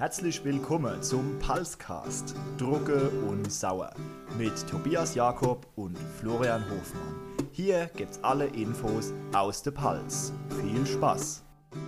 Herzlich willkommen zum Pulscast Drucke und Sauer mit Tobias Jakob und Florian Hofmann. Hier gibt's alle Infos aus der Pulse. Viel Spaß!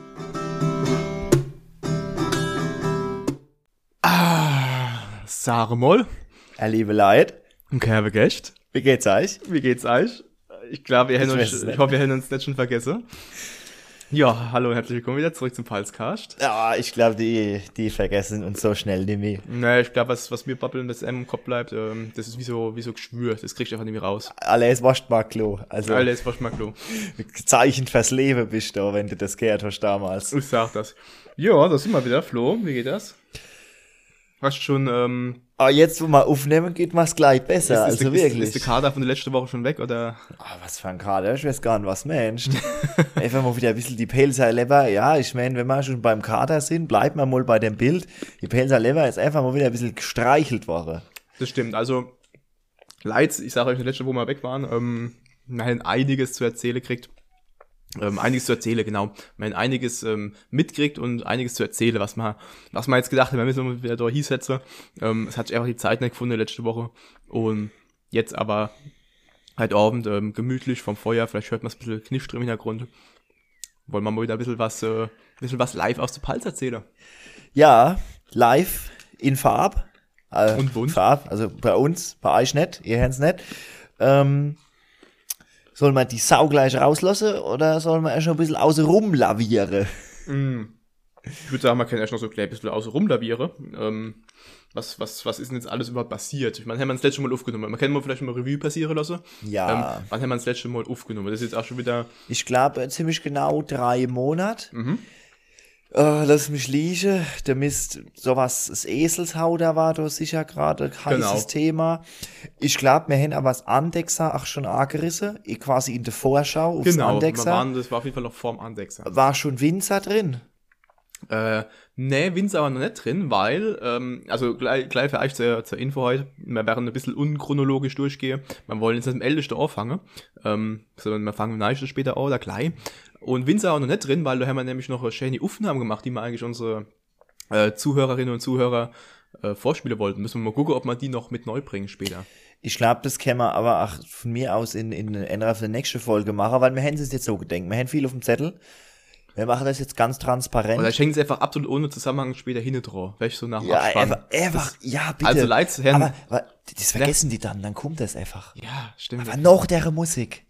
Sag mal. Liebe Leute, Und Herr Gäst. wie geht's euch? Wie geht's euch? Ich glaube, ich hoffe, wir haben uns nicht schon vergessen. Ja, hallo und herzlich willkommen wieder zurück zum Pulscast. Ja, ich glaube, die vergessen uns so schnell nicht mehr. Naja, ich glaube, was mir babbeln, das M im Kopf bleibt, das ist wie so Geschwür. Das kriegst du einfach nicht mehr raus. Alles wascht mal Klo. Also, Alles, was mal klar. Zeichen fürs Leben bist du, wenn du das gehört hast damals. Ich sag das. Ja, da sind wir wieder. Flo, wie geht das? Hast schon, Aber jetzt, wo wir aufnehmen, geht mir's gleich besser. ist wirklich. der Kader von der letzten Woche schon weg, oder? Was für ein Kader? Ich weiß gar nicht, was Mensch. Einfach mal wieder ein bisschen die Pelzer Leber. Ja, ich meine, wenn wir schon beim Kader sind, bleiben wir mal bei dem Bild. Die Pelzer Leber ist einfach mal wieder ein bisschen gestreichelt worden. Das stimmt, also, Leid, ich sage euch, letzte Woche mal weg waren, wir haben einiges zu erzählen gekriegt. Genau. Man hat einiges mitkriegt und einiges zu erzählen, was man jetzt gedacht hat, wir müssen wieder da hinsetzen. Es hat sich einfach die Zeit nicht gefunden letzte Woche. Und jetzt aber halt Abend gemütlich vom Feuer, vielleicht hört man es ein bisschen Knisch drin im Hintergrund. Wollen wir mal wieder ein bisschen was live aus der Pulse erzählen. Ja, live in Farb. Und bunt. Farb, also bei uns, bei euch nicht, ihr hört's nicht. Soll man die Sau gleich rauslassen oder soll man erst noch ein bisschen außen rum lavieren? Ich würde sagen, man kann erst noch so ein bisschen außen rumlavieren. Was ist denn jetzt alles überhaupt passiert? Ich meine, haben wir das letzte Mal aufgenommen. Man kann mal vielleicht mal Revue passieren lassen. Ja. Wann haben wir das letzte Mal aufgenommen? Das ist jetzt auch schon wieder... Ich glaube, ziemlich genau 3 Monate. Lass mich liegen. Der Mist, sowas, das Eselshau, da war doch sicher gerade ein heißes Thema. Ich glaube, wir haben aber das Andexer auch schon angerissen. Quasi in der Vorschau aufs Andexer. Das war auf jeden Fall noch vorm Andexer. War schon Winzer drin? Nee, Winzer war noch nicht drin, weil, also gleich für euch zur Info heute, wir werden ein bisschen unchronologisch durchgehen. Wir wollen jetzt nicht im Ältesten anfangen, sondern wir fangen mit später an oder gleich. Und Winzer war noch nicht drin, weil da haben wir nämlich noch eine schöne Aufnahmen gemacht, die wir eigentlich unsere Zuhörerinnen und Zuhörer vorspielen wollten. Müssen wir mal gucken, ob wir die noch mit neu bringen später. Ich glaube, das können wir aber auch von mir aus in einer der nächsten Folge machen, weil wir haben es jetzt so gedenkt. Wir haben viel auf dem Zettel. Wir machen das jetzt ganz transparent. Oder schenken sie einfach absolut ohne Zusammenhang später hinten drauf. Vielleicht so nach dem Abspann. Ja, bitte. Also Leute, Herren. Aber das vergessen die dann kommt das einfach. Ja, stimmt. Aber noch der Musik.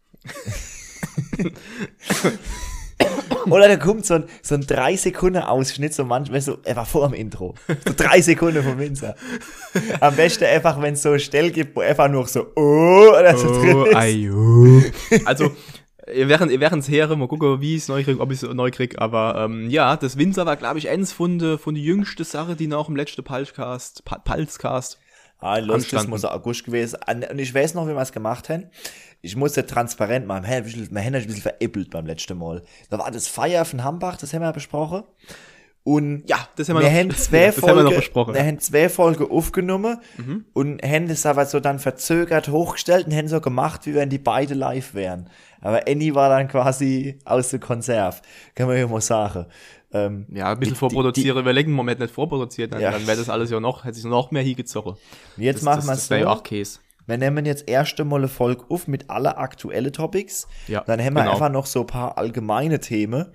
Oder da kommt so ein 3 Sekunden Ausschnitt, so manchmal so, er war vor dem Intro. So 3 Sekunden vom Winzer. Am besten einfach, wenn es so Stell gibt, wo einfach nur so, oder so drin ist. Ayo. Also, ihr werden's hören, mal gucken, wie ich es neu kriege, ob ich es neu kriege, aber, ja, das Winzer war, glaube ich, eins von der jüngsten Sache, die nach dem letzten Pulscast Los, das muss August gewesen. Und ich weiß noch, wie wir es gemacht haben. Ich muss ja transparent machen. Wir haben ein bisschen veräppelt beim letzten Mal. Da war das Feier von Hambach, das haben wir besprochen. Und ja, das haben wir haben noch besprochen. Wir haben 2 Folgen aufgenommen und haben das aber so dann verzögert hochgestellt und haben so gemacht, wie wenn die beide live wären. Aber Annie war dann quasi aus der Konserve. Kann man ja mal sagen. Ja, ein bisschen vorproduzieren, wir legen im Moment nicht vorproduziert, dann wäre das alles ja hätte sich noch mehr hingezogen. Jetzt machen wir es so. Das wäre ja auch Käse. Wir nehmen jetzt erst einmal eine Folge auf mit aller aktuellen Topics. Ja, dann haben wir einfach noch so ein paar allgemeine Themen.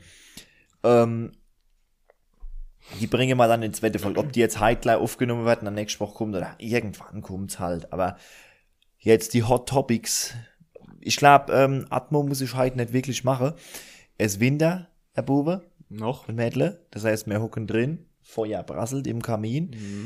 Die bringen wir dann in die zweite Folge. Ob die jetzt heute gleich aufgenommen werden, dann nächste Woche kommt oder irgendwann kommt es halt. Aber jetzt die Hot Topics. Ich glaube, Atmo muss ich heute nicht wirklich machen. Es ist Winter, Herr Bube. Noch. Und Mädle. Das heißt, wir hocken drin. Feuer prasselt im Kamin.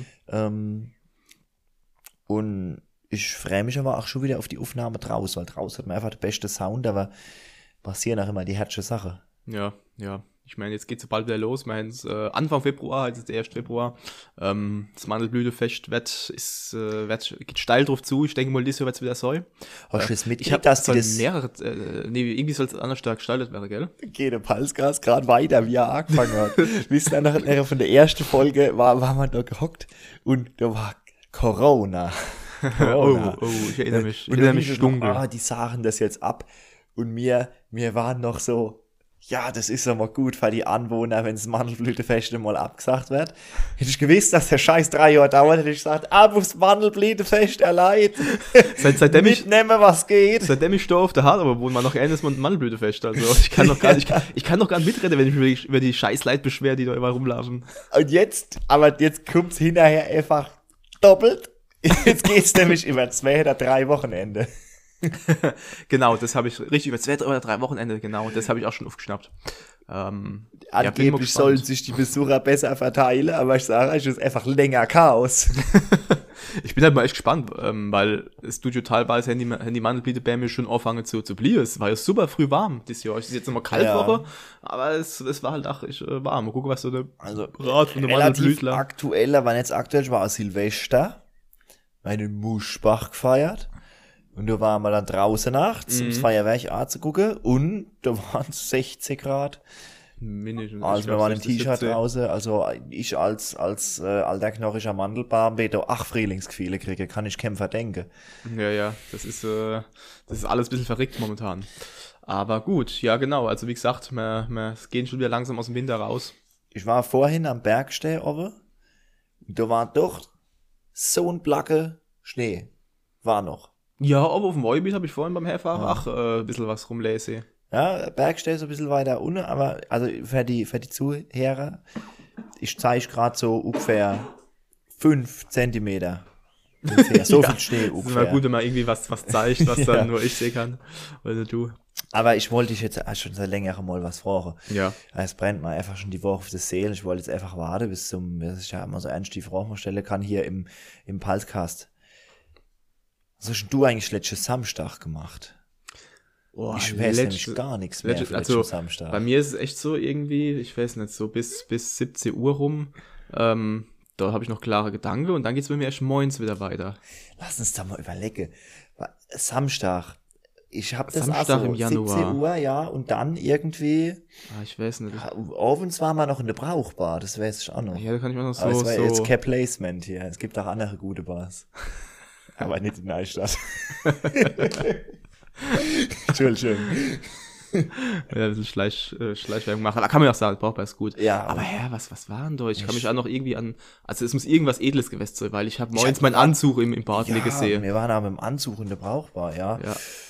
Und ich freue mich aber auch schon wieder auf die Aufnahme draus, weil draus hat man einfach den besten Sound, aber passieren auch immer die herzliche Sache. Ja. Ich meine, jetzt geht's ja bald wieder los. Ich meine, Anfang Februar, jetzt ist der 1. Februar. Das Mandelblütefest geht steil drauf zu. Ich denke mal, dieses Jahr wird's wieder so. Hast du das mit? Ich habe das mehrere, irgendwie soll es anders stark gestaltet werden, gell? Geht der Pulscast gerade weiter, wie er angefangen hat. Wisst ihr noch, von der ersten Folge war man da gehockt und da war Corona. Ich erinnere mich. Ich erinnere mich dunkel. Die sahen das jetzt ab und mir waren noch so, ja, das ist aber gut für die Anwohner, wenn das Mandelblütefest mal abgesagt wird. Hätte ich gewusst, dass der Scheiß 3 Jahre dauert, hätte ich gesagt, aufs Mandelblütefest erleid. Seitdem mitnehmen, was geht. Seitdem ich da auf der Hard, wohne, man noch eines Mandelblütefest. Also ich kann noch gar nicht, ich kann noch gar nicht mitreden, wenn ich mich über die Scheißleid beschwere, die da immer rumlaufen. Und jetzt kommt's hinterher einfach doppelt. Jetzt geht's nämlich über 2 oder 3 Wochenende. Genau, das habe ich richtig über 2 oder 3 Wochenende, genau, das habe ich auch schon aufgeschnappt. Angeblich sollen sich die Besucher besser verteilen, aber ich sage, es ist einfach länger Chaos. Ich bin halt mal echt gespannt, weil das Studio teilweise haben die Mandelblütebäume schon angefangen zu blühen. Es war ja super früh warm dieses Jahr. Es ist jetzt nochmal Kaltwoche, aber es war halt auch echt warm. Mal gucken, was so der Rat von der Mandelblütler. Aktuell, aber nicht aktuell, ich war Silvester, meine Muschbach gefeiert. Und da waren wir dann draußen nachts, ums Feuerwerk anzugucken, und da waren es 60 Grad. Mindestens. Also wir waren im T-Shirt draußen, also ich als alter knochiger Mandelbaum, da 8 Frühlingsgefühle kriege, kann ich keinem verdenken. Ja, das ist alles ein bisschen verrückt momentan. Aber gut, ja genau, also wie gesagt, wir gehen schon wieder langsam aus dem Winter raus. Ich war vorhin am Bergsteh oben, da war doch so ein Placke Schnee, war noch. Ja, aber auf dem Wollbiet habe ich vorhin beim Herfahren auch ein bisschen was rumlesen. Ja, Bergsteh ist ein bisschen weiter unten, aber also für die Zuhörer, ich zeige gerade so ungefähr 5 Zentimeter. Ungefähr. So viel Schnee ungefähr. Es ist immer gut, wenn man irgendwie was zeigt, was dann nur ich sehen kann. Oder du. Aber ich wollte dich jetzt schon seit längerem mal was fragen. Ja. Es brennt mir einfach schon die Woche auf das Seele. Ich wollte jetzt einfach warten bis das ist ja immer so ernst, die Frage stellen kann hier im Pulscast. Was hast du eigentlich letztes Samstag gemacht? Oh, ich weiß nämlich gar nichts mehr für letzten Samstag. Bei mir ist es echt so irgendwie, ich weiß nicht, so bis 17 Uhr rum, da habe ich noch klare Gedanken, und dann geht's bei mir erst morgens wieder weiter. Lass uns da mal überlegen. Samstag. Ich habe das Samstag im Januar. 17 Uhr, ja, und dann irgendwie. Ich weiß nicht. Abends waren wir noch in der Brauchbar, das weiß ich auch noch. Ja, da kann ich mir noch so. Aber es war jetzt kein Placement hier. Es gibt auch andere gute Bars. Aber nicht in Neustadt. Entschuldigung. Ja, ein bisschen Schleichwerbung machen. Da kann man ja auch sagen, Brauchbar ist gut. Ja. Aber was war denn da? Ich kann mich auch noch irgendwie also es muss irgendwas Edles gewesen sein, weil ich habe morgens meinen Anzug im Bad gesehen. Wir waren aber im Anzug in der Brauchbar, ja.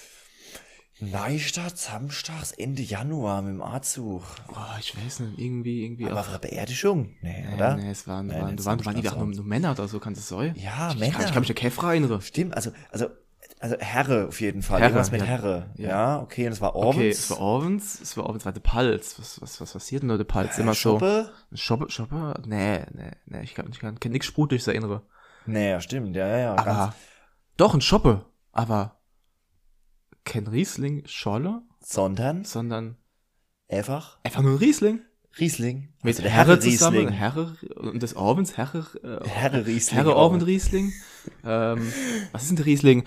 Neustadt, samstags, Ende Januar mit dem Anzug. Ich weiß nicht, irgendwie. Aber auf einer Beerdigung? Nee, oder? Nee, es waren nur Männer oder so, kann das sein? Ja, Männer. Ich kann mich da kein erinnern. Stimmt, also Herre auf jeden Fall. Herre, irgendwas mit Herre. Ja, okay, und es war Abends. Okay, es war Abends, war der Palz. Was passiert denn da, der Palz? Immer Schoppe? So. Schoppe? Nee, ich kann nichts Sprudeliges erinnern. Nee, ja, stimmt, ja. Aber, doch, ein Schoppe, aber kein Riesling Scholle, sondern einfach nur ein Riesling. Riesling. Mit der Herre zusammen, Herre, und des Abends, Herre Riesling. Herre Abend Riesling. Was ist denn der Riesling?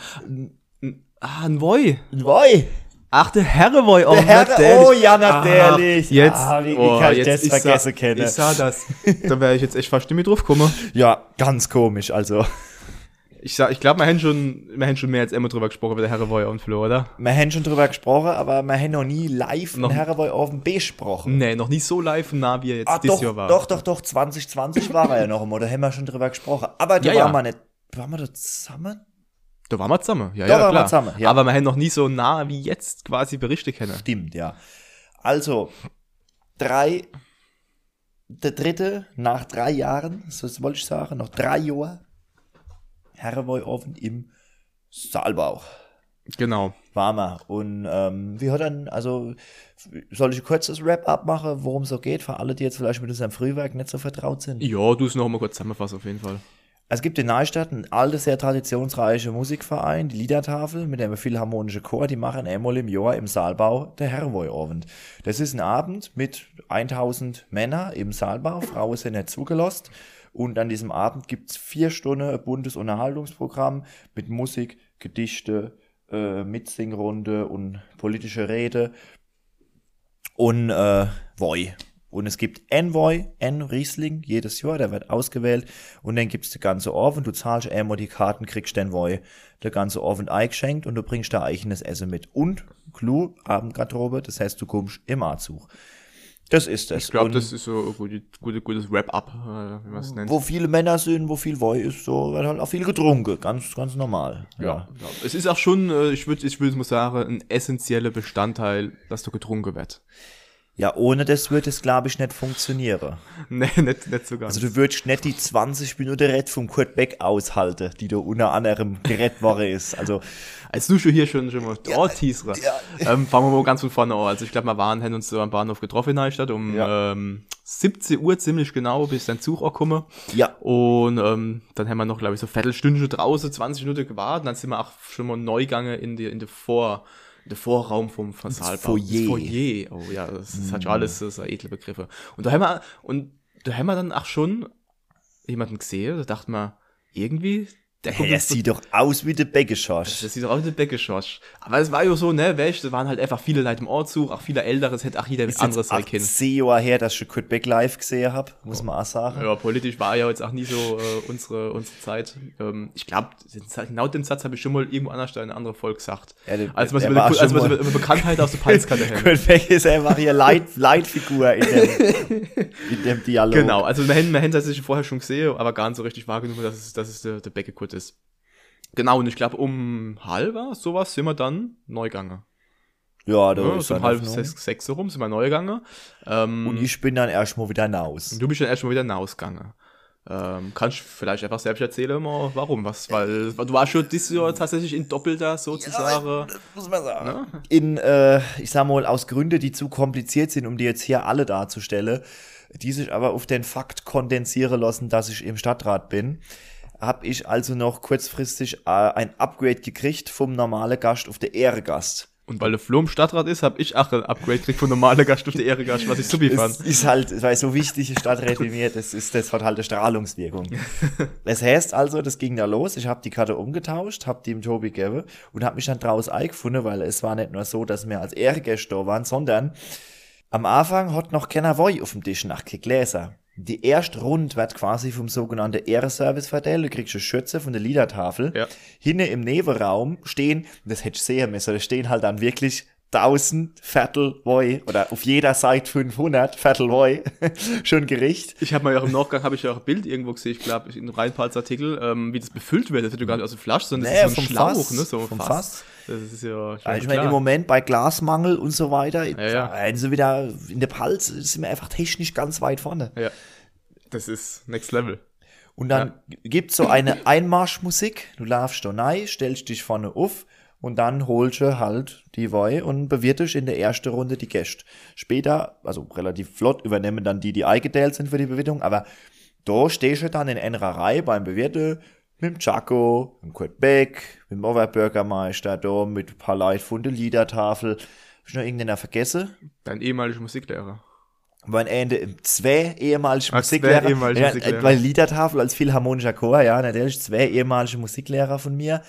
Ein Woi. Ein Woi. Ach, der Herre Woi. Oh, natürlich. Jetzt, wie kann ich das vergessen können? Ich sah das. Da wäre ich jetzt echt fast nicht mehr drauf gekommen. Ja, ganz komisch, also. Ich glaube, wir haben schon mehr als immer drüber gesprochen, über den Herrewoi auf dem Flo, oder? Wir haben schon drüber gesprochen, aber wir haben noch nie live einen Herrewoi auf dem besprochen. Nee, noch nie so live nah, wie er jetzt dieses Jahr war. Doch, 2020 war er ja noch immer, da haben wir schon drüber gesprochen. Aber da waren wir nicht, waren wir da zusammen? Da waren wir zusammen, ja, klar. Wir zusammen, ja. Aber wir haben noch nie so nah wie jetzt quasi Berichte kennen. Stimmt, ja. Also, der dritte nach 3 Jahren, so wollte ich sagen, noch 3 Jahre, Herrewoi-Ofen im Saalbau. Genau. War wir. Und wie hat dann, also, soll ich kurz das Wrap-up machen, worum es so geht, für alle, die jetzt vielleicht mit unserem Frühwerk nicht so vertraut sind? Ja, du es noch mal kurz zusammenfassen, auf jeden Fall. Es gibt in Neustadt einen alten, sehr traditionsreichen Musikverein, die Liedertafel, mit einem philharmonischen Chor, die machen einmal im Jahr im Saalbau der Herrewoi-Abend. Das ist ein Abend mit 1000 Männern im Saalbau, Frauen sind nicht zugelassen. Und an diesem Abend gibt's 4 Stunden ein buntes Unterhaltungsprogramm mit Musik, Gedichte, Mitsingrunde und politische Rede und Woi. Und es gibt ein Riesling jedes Jahr, der wird ausgewählt. Und dann gibt's die ganze Abend, du zahlst einmal die Karten, kriegst den Woi, der ganze Abend eingeschenkt und du bringst da eigenes Essen mit. Und Clou, Abendgarderobe, das heißt, du kommst im Anzug. Das ist das. Ich glaube, das ist so ein gutes Wrap-up, wie man es nennt. Wo viele Männer sind, wo viel Woi ist, so wird halt auch viel getrunken. Ganz normal. Ja. Es ist auch schon, ich würde mal sagen, ein essentieller Bestandteil, dass du getrunken wird. Ja, ohne das würde es, glaube ich, nicht funktionieren. Nee, nicht so ganz. Also du würdest nicht die 20 Minuten Rett vom Kurt Beck aushalten, die da unter anderem gerettet worden ist. Also als du schon hier schon mal teaser. Fangen wir mal ganz von vorne an. Also ich glaube, wir haben uns so am Bahnhof getroffen in Neustadt 17 Uhr ziemlich genau, bis dann Zug auch komme. Ja. Und dann haben wir noch, glaube ich, so Viertelstunde draußen, 20 Minuten gewartet. Dann sind wir auch schon mal neu gegangen in der Vorraum vom Saalbau. Foyer. Oh ja, das hat schon alles so edle Begriffe. Und da haben wir dann auch schon jemanden gesehen, da dachte man, irgendwie, der sieht doch aus wie der Beckeschorsch. Das sieht doch aus wie der Beckeschorsch. Aber es war ja so, ne, da waren halt einfach viele Leute im Ortszug, auch viele Ältere, es hätte auch jeder anderes sein können. 10 Jahre her, dass ich Kurt Beck live gesehen habe, muss man auch sagen. Ja, politisch war ja jetzt auch nie so unsere Zeit. Ich glaube, genau den Satz habe ich schon mal irgendwo anders in einer anderen Folge gesagt. Ja, als man über Bekanntheit aus der Palskarte hält. Kurt Beck ist einfach hier Leitfigur in dem Dialog. Genau, also wir haben tatsächlich vorher schon gesehen, aber gar nicht so richtig wahrgenommen, dass es der Becke-Kurt ist. Genau, und ich glaube, um halb sowas sind wir dann neu gegangen. Ja, da ist so um 5:30 rum sind wir neu gegangen. Und ich bin dann erstmal wieder hinaus. Und du bist dann erstmal wieder hinausgegangen. Kannst du vielleicht einfach selbst erzählen, warum? Weil du warst schon dieses Jahr tatsächlich in Doppelter sozusagen. Ja, das muss man sagen. Ne? Ich sag mal, aus Gründen, die zu kompliziert sind, um die jetzt hier alle darzustellen, die sich aber auf den Fakt kondensieren lassen, dass ich im Stadtrat bin, habe ich also noch kurzfristig ein Upgrade gekriegt vom normalen Gast auf der Ehrengast. Und weil der Flo im Stadtrat ist, habe ich auch ein Upgrade gekriegt von normaler Gast auf der Ehrengast, was ich super fand. Das ist halt, weil so wichtige Stadträte wie mir, das hat halt eine Strahlungswirkung. Das heißt also, das ging da los, ich habe die Karte umgetauscht, habe die dem Tobi gegeben und habe mich dann draußen eingefunden, weil es war nicht nur so, dass wir als Ehrengäste da waren, sondern am Anfang hat noch keiner Woi auf dem Tisch nachgekriegt, Gläser. Die erste Runde wird quasi vom sogenannten Ehrenservice verteilt. Du kriegst eine Schürze von der Liedertafel. Ja. Hinten im Nebenraum stehen, das hätte ich sehen müssen, da stehen halt dann wirklich 1000 Viertel Woi oder auf jeder Seite 500 Viertel Woi. Schon Gericht. Ich habe mal ja im Nachgang auch ein Bild irgendwo gesehen, ich glaube, in einem Rheinpfalz-Artikel, wie das befüllt wird. Das wird gar nicht aus der Flasche, sondern das ist so ein Schlauch, Fass, ne? So vom Fass. Das ist ja ich meine, im Moment bei Glasmangel und so weiter, also wieder in der Palz sind wir einfach technisch ganz weit vorne. Ja. Das ist Next Level. Und dann gibt's so eine Einmarschmusik. Du laufst da rein, stellst dich vorne auf und dann holst du halt die Woi und bewirtest in der ersten Runde die Gäste. Später, also relativ flott, übernehmen dann die eingeteilt sind für die Bewirtung, aber da stehst du dann in einer Reihe beim Bewirten mit dem Chaco, mit dem Kurt Beck, mit dem Oberbürgermeister, da mit ein paar Leuten von der Liedertafel. Hab ich noch irgendeiner vergessen? Dein ehemaliger Musiklehrer. Mein Ende 2 ehemalige Musiklehrer. Weil Liedertafel als Philharmonischer Chor, ja, natürlich 2 ehemalige Musiklehrer von mir.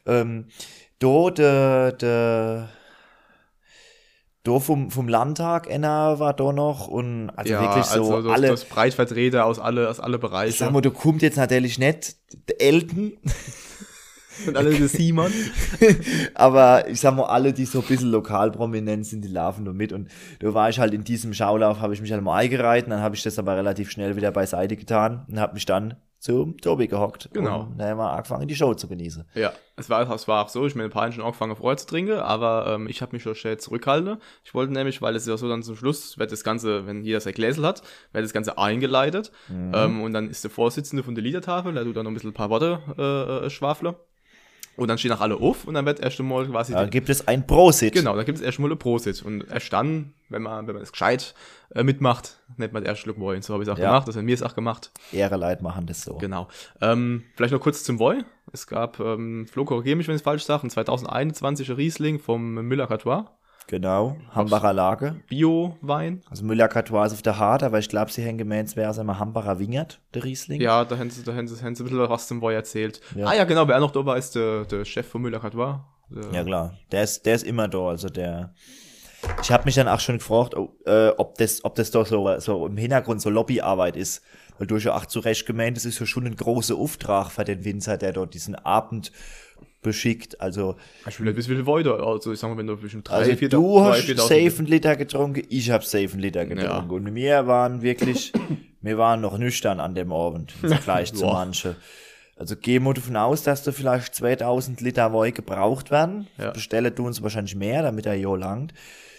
Vom Landtag einer war da noch und also ja, wirklich so also alle. Das breit Vertreter aus alle Bereiche. Sag mal, du kommst jetzt natürlich nicht der Elton. Und alle der Simon. Aber ich sag mal, alle, die so ein bisschen lokal prominent sind, die laufen nur mit. Und da war ich halt in diesem Schaulauf, habe ich mich halt mal eingereiht. Und dann habe ich das aber relativ schnell wieder beiseite getan und habe mich dann zum Tobi gehockt. Genau. Und dann haben wir angefangen, die Show zu genießen. Ja, es war auch so, ich meine, ein paar haben schon angefangen, vorher zu trinken, aber ich habe mich schon schnell zurückgehalten. Ich wollte nämlich, weil es ja so dann zum Schluss, wird das Ganze, wenn jeder sein Gläsel hat, wird das Ganze eingeleitet. Und dann ist der Vorsitzende von der Liedertafel, der tut dann noch ein bisschen ein paar Worte schwafeln. Und dann stehen auch alle auf und dann wird erst einmal quasi. Da gibt es ein Prosit. Genau, da gibt es erst einmal ein Prosit. Und erst dann, wenn man das gescheit mitmacht, nennt man den ersten Schluck Woi. So habe ich es auch gemacht, das haben wir es auch gemacht. Ehreleit machen das so. Genau. Vielleicht noch kurz zum Woi. Es gab, Flo, korrigiere mich, wenn ich es falsch sage, ein 2021er Riesling vom Müller-Catois. Genau, Hambacher Lage. Bio-Wein. Also Müller-Catois ist auf der Hart, aber ich glaube, sie hängen gemeint, es wäre also immer Hambacher Wingert, der Riesling. Ja, da haben sie ein bisschen was zum Woi erzählt. Ja. Ja, genau, wer auch noch da war, ist der Chef von Müller-Catois. Ja, klar, der ist immer da, also ich habe mich dann auch schon gefragt, ob das doch so im Hintergrund so Lobbyarbeit ist, weil du ja auch zu Recht gemeint, das ist ja schon ein großer Auftrag für den Winzer, der dort diesen Abend beschickt. Also, ich will nicht wissen, wie viel weiter. Also, ich sag mal, wenn du zwischen 3, also 4, du 3, hast 4.000 safe einen Liter getrunken, ich habe safe einen Liter getrunken. Ja. Und wir waren noch nüchtern an dem Abend, im Vergleich zu manchen. Also gehen wir davon aus, dass da vielleicht 2000 Liter Wein gebraucht werden. Ja. Bestellen du uns wahrscheinlich mehr, damit er ja langt.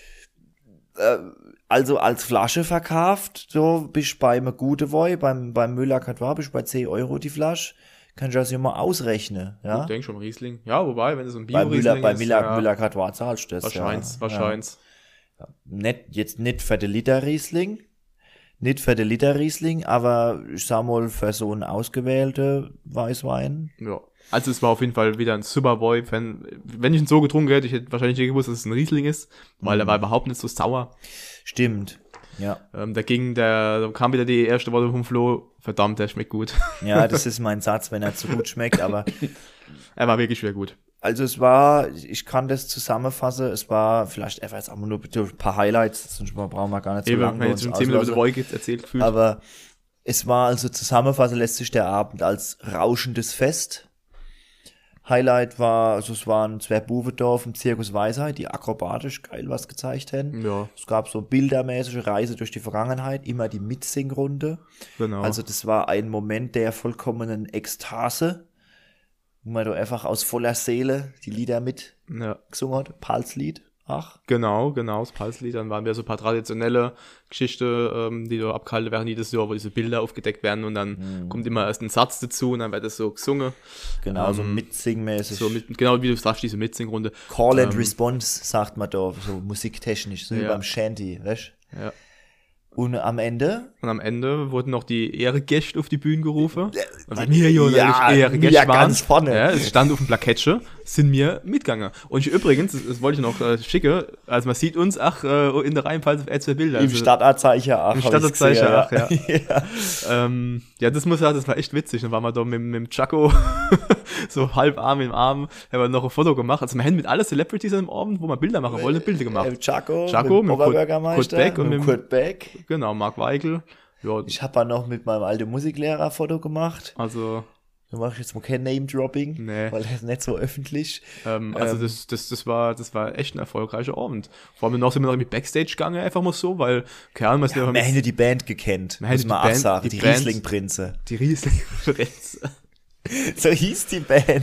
Also als Flasche verkauft, so bist du bei einem guten Wein, beim Müller-Catois bist du bei 10 Euro die Flasche. Kannst du das ja mal ausrechnen, ja? Ich denke schon, Riesling. Ja, wobei, wenn es so ein Bei Bio-Riesling ist. Müller-Catois zahlst du das, Wahrscheinlich. Ja. Jetzt nicht für den Liter Riesling, aber ich sag mal, für so einen ausgewählten Weißwein. Ja. Also es war auf jeden Fall wieder ein super Wein. Wenn ich ihn so getrunken hätte, ich hätte wahrscheinlich nicht gewusst, dass es ein Riesling ist, weil er war überhaupt nicht so sauer. Stimmt, ja. Da kam wieder die erste Worte vom Flo, verdammt, der schmeckt gut. Ja, das ist mein Satz, wenn er zu gut schmeckt, aber er war wirklich sehr gut. Also ich kann das zusammenfassen, es war vielleicht einfach jetzt auch nur ein paar Highlights, sonst brauchen wir gar nicht so lange. Wir haben jetzt schon 10 Minuten über den erzählt gefühlt. Aber es war also zusammenfassen lässt sich der Abend als rauschendes Fest. Highlight war, also es waren zwei Buwendorf im Zirkus Weisheit, die akrobatisch geil was gezeigt haben. Ja. Es gab so bildermäßige Reise durch die Vergangenheit, immer die Mitsingrunde. Genau. Also das war ein Moment der vollkommenen Ekstase, wo man da einfach aus voller Seele die Lieder gesungen hat. Palslied, ach. Genau, das Palslied. Dann waren wir so ein paar traditionelle Geschichten, die da abgehalten werden jedes Jahr, wo diese Bilder aufgedeckt werden und dann kommt immer erst ein Satz dazu und dann wird das so gesungen. Genau, so mitsingmäßig. Genau wie du sagst, diese Mitsingrunde. Call and Response, sagt man da, so musiktechnisch, so wie beim Shanty, weißt du? Ja. Und am Ende wurden noch die Ehrengäste auf die Bühne gerufen. Ehrengäste waren. Ganz vorne. Ja, es stand auf dem Plakettchen, sind wir mitgegangen. Und übrigens, das wollte ich noch schicken, also man sieht uns, in der Reihenfolge auf zwei Bilder. Im Stadtanzeichen, Im Stadtanzeichen, ja. Ja, das war echt witzig. Dann waren wir da mit dem Chaco so halb Arm im Arm, haben wir noch ein Foto gemacht. Also wir haben mit allen Celebrities am Abend, wo wir Bilder machen wollen, Bilder gemacht. Chaco mit Oberbürgermeister, Kurt Beck und mit Kurt Beck. Genau, Marc Weigel. Ja. Ich habe noch mit meinem alten Musiklehrer ein Foto gemacht. Also da mache ich jetzt mal kein Name-Dropping, nee. Weil er ist nicht so öffentlich. Das war echt ein erfolgreicher Abend. Vor allem sind wir noch mit Backstage gegangen, einfach mal so, weil, keine Ahnung, wir hätten die Band gekannt, muss man auch sagen, die Riesling-Prinze. Die Riesling-Prinze. So hieß die Band.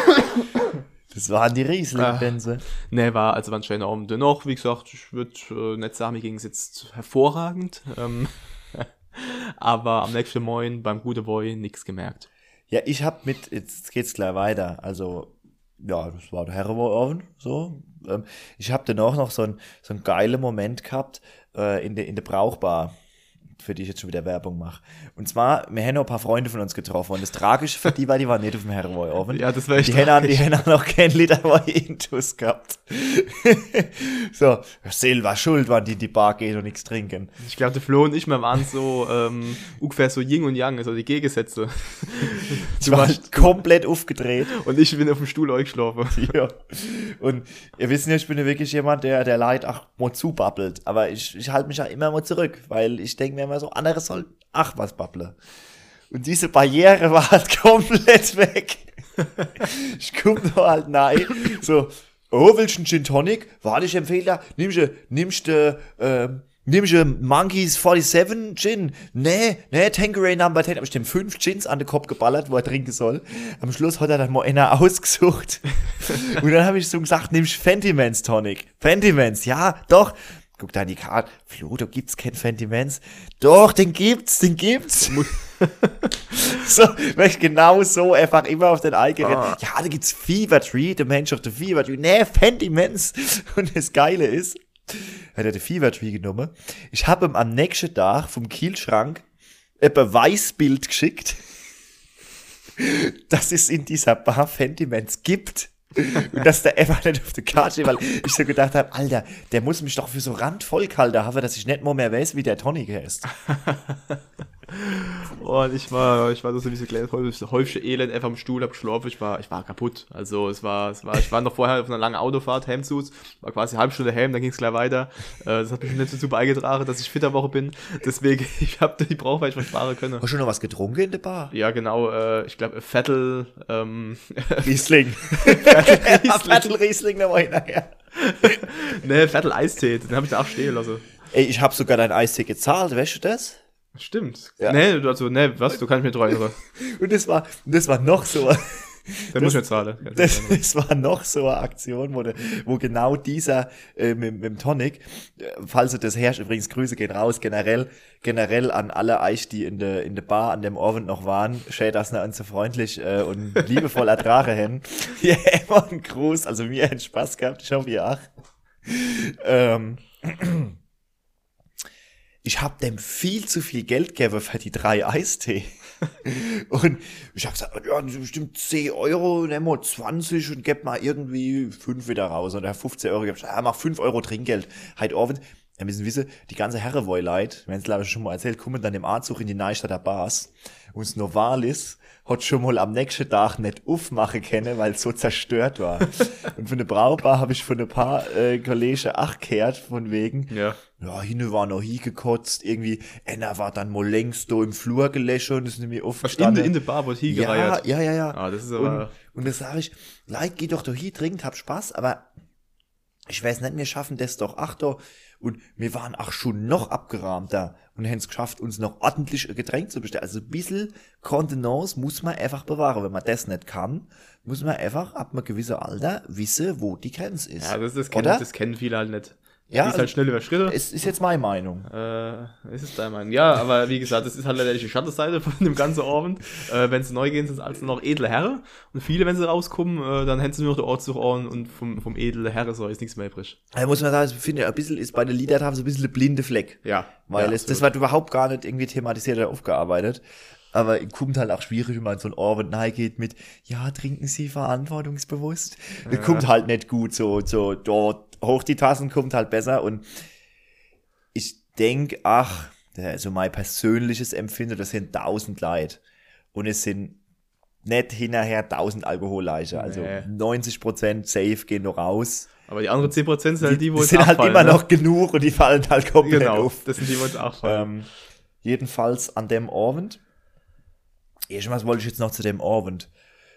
Das waren die Riesling-Prinze. Nee, war ein schöner Abend. Dennoch, wie gesagt, ich würde nicht sagen, mir ging es jetzt hervorragend. Aber am nächsten Morgen beim guten Boy nichts gemerkt. Ja, jetzt geht's gleich weiter. Also, ja, das war der Herrenabend, so. Ich habe dann auch noch so einen geilen Moment gehabt, in der Brauchbar, für die ich jetzt schon wieder Werbung mache. Und zwar, wir haben noch ein paar Freunde von uns getroffen und das Tragische für die waren nicht auf dem Herrenabend. Ja, das war echt Die haben noch kein Liter Wein intus gehabt. So, selber schuld, wann die in die Bar gehen und nichts trinken. Ich glaube, der Flo und ich, wir waren so ungefähr so Yin und Yang, also die Gegensätze. Du warst komplett aufgedreht. Und ich bin auf dem Stuhl eingeschlafen. Ja. Und ihr wisst ja, ich bin ja wirklich jemand, der Leid mal zubabbelt. Aber ich halte mich ja immer mal zurück, weil ich denke mir immer so, andere sollen was babbeln. Und diese Barriere war halt komplett weg. Ich guck da halt rein, so, oh, willst du einen Gin Tonic? Warte, ich empfehle dir, nimmst du Monkeys 47 Gin? Nee, Tanqueray Number 10. Hab ich dem 5 Gins an den Kopf geballert, wo er trinken soll. Am Schluss hat er dann mal einer ausgesucht. Und dann habe ich so gesagt, nimmst Fentimans Tonic. Fentimans, ja, doch. Guck da in die Karte. Flo, da gibt's kein Fentimans. Doch, den gibt's. So, weil ich genau so einfach immer auf den eigenen. Ja, da gibt's Fever Tree, der Mensch auf der Fever Tree. Nee, Fentimans. Und das Geile ist, hat er den Fever Tree genommen. Ich habe ihm am nächsten Tag vom Kühlschrank ein Beweisbild geschickt, dass es in dieser Bar Fentimans gibt. Und dass der einfach nicht auf der Karte steht, weil ich so gedacht habe, Alter, der muss mich doch für so randvoll halten haben, dass ich nicht mehr weiß, wie der Tonic heißt. Und ich war so wie so kleines häufige Elend einfach am Stuhl, hab geschlafen, ich war kaputt. Also ich war noch vorher auf einer langen Autofahrt, Helmsuits, war quasi eine halbe Stunde Helm, dann ging's gleich weiter. Das hat mich nicht dazu beigetragen, dass ich fit der Woche bin. Deswegen, ich hab die Brauch, weil ich was sparen können. Hast du noch was getrunken in der Bar? Ja, genau, ich glaube, Vettel, Riesling. Vettel Riesling, da war ich nachher. Ne, Vettel Eistee, den habe ich da auch stehen lassen. Ey, ich habe sogar deinen Eistee gezahlt, weißt du das? Stimmt. Ja. Nee, was? Du kannst mir dran erinnern. Und das war noch so. Da muss ich jetzt zahlen. Das war noch so eine Aktion, wo genau dieser mit dem Tonic, falls du das herrscht, übrigens Grüße gehen raus, generell an alle Eich, die in der Bar an dem Abend noch waren, schön, dass wir uns so freundlich und liebevoll ertragen haben. Ja, immer ein Gruß, also mir hat Spaß gehabt, ich hoffe ihr auch. Ich hab dem viel zu viel Geld gegeben für die 3 Eistee. Und ich hab gesagt, ja, das sind bestimmt 10 Euro, nehmen wir 20 und gib mal irgendwie 5 wieder raus. Und er hat 15 Euro gegeben. Ja, mach 5 Euro Trinkgeld. Heute Abend, wir müssen wissen, die ganze Herrenwohleit, wir haben es glaube ich schon mal erzählt, kommen dann im Anzug in die Neustädter Bars. Und das Novalis hat schon mal am nächsten Tag nicht aufmachen können, weil es so zerstört war. Und von der Braubar habe ich von ein paar Kollegen auch gehört, von wegen, ja, hinten war noch hingekotzt, irgendwie, einer war dann mal längst da im Flur gelöscht und ist nämlich aufgestanden. In der Bar wurde hingereiert. Ja. Ah, das ist aber... Und das sage ich, Leute, geht doch da hin, trinkt, habt Spaß, aber ich weiß nicht, wir schaffen das doch, ach doch. Und wir waren auch schon noch abgerahmter und haben es geschafft, uns noch ordentlich ein Getränk zu bestellen. Also ein bisschen Kontenance muss man einfach bewahren. Wenn man das nicht kann, muss man einfach ab einem gewissen Alter wissen, wo die Grenze ist. Ja, das kennen viele halt nicht. Ja, die ist halt schnell überschritten. Es ist jetzt meine Meinung. Es ist deine Meinung. Ja, aber wie gesagt, das ist halt leider die Schattenseite von dem ganzen Abend. Wenn sie neu gehen, sind es alles noch edle Herren. Und viele, wenn sie rauskommen, dann hätten sie nur noch den Ortszug an und vom edle Herren so ist nichts mehr übrig. Da muss man sagen, ich finde, ein bisschen ist bei den Liedern haben sie ein bisschen eine blinde Fleck. Ja. Weil das wird überhaupt gar nicht irgendwie thematisiert oder aufgearbeitet. Aber kommt halt auch schwierig, wenn man so ein Abend nahe geht mit, ja, trinken Sie verantwortungsbewusst. Das kommt halt nicht gut, so dort hoch die Tassen kommt halt besser und ich denke, also mein persönliches Empfinden, das sind 1000 Leute und es sind nicht hinterher 1000 Alkoholleiche, also 90% safe gehen noch raus. Aber die anderen 10% sind halt die, wo es sind halt immer noch genug und die fallen halt komplett auf. Das sind die, wo es auch fallen. Jedenfalls an dem Abend. Was wollte ich jetzt noch zu dem Abend?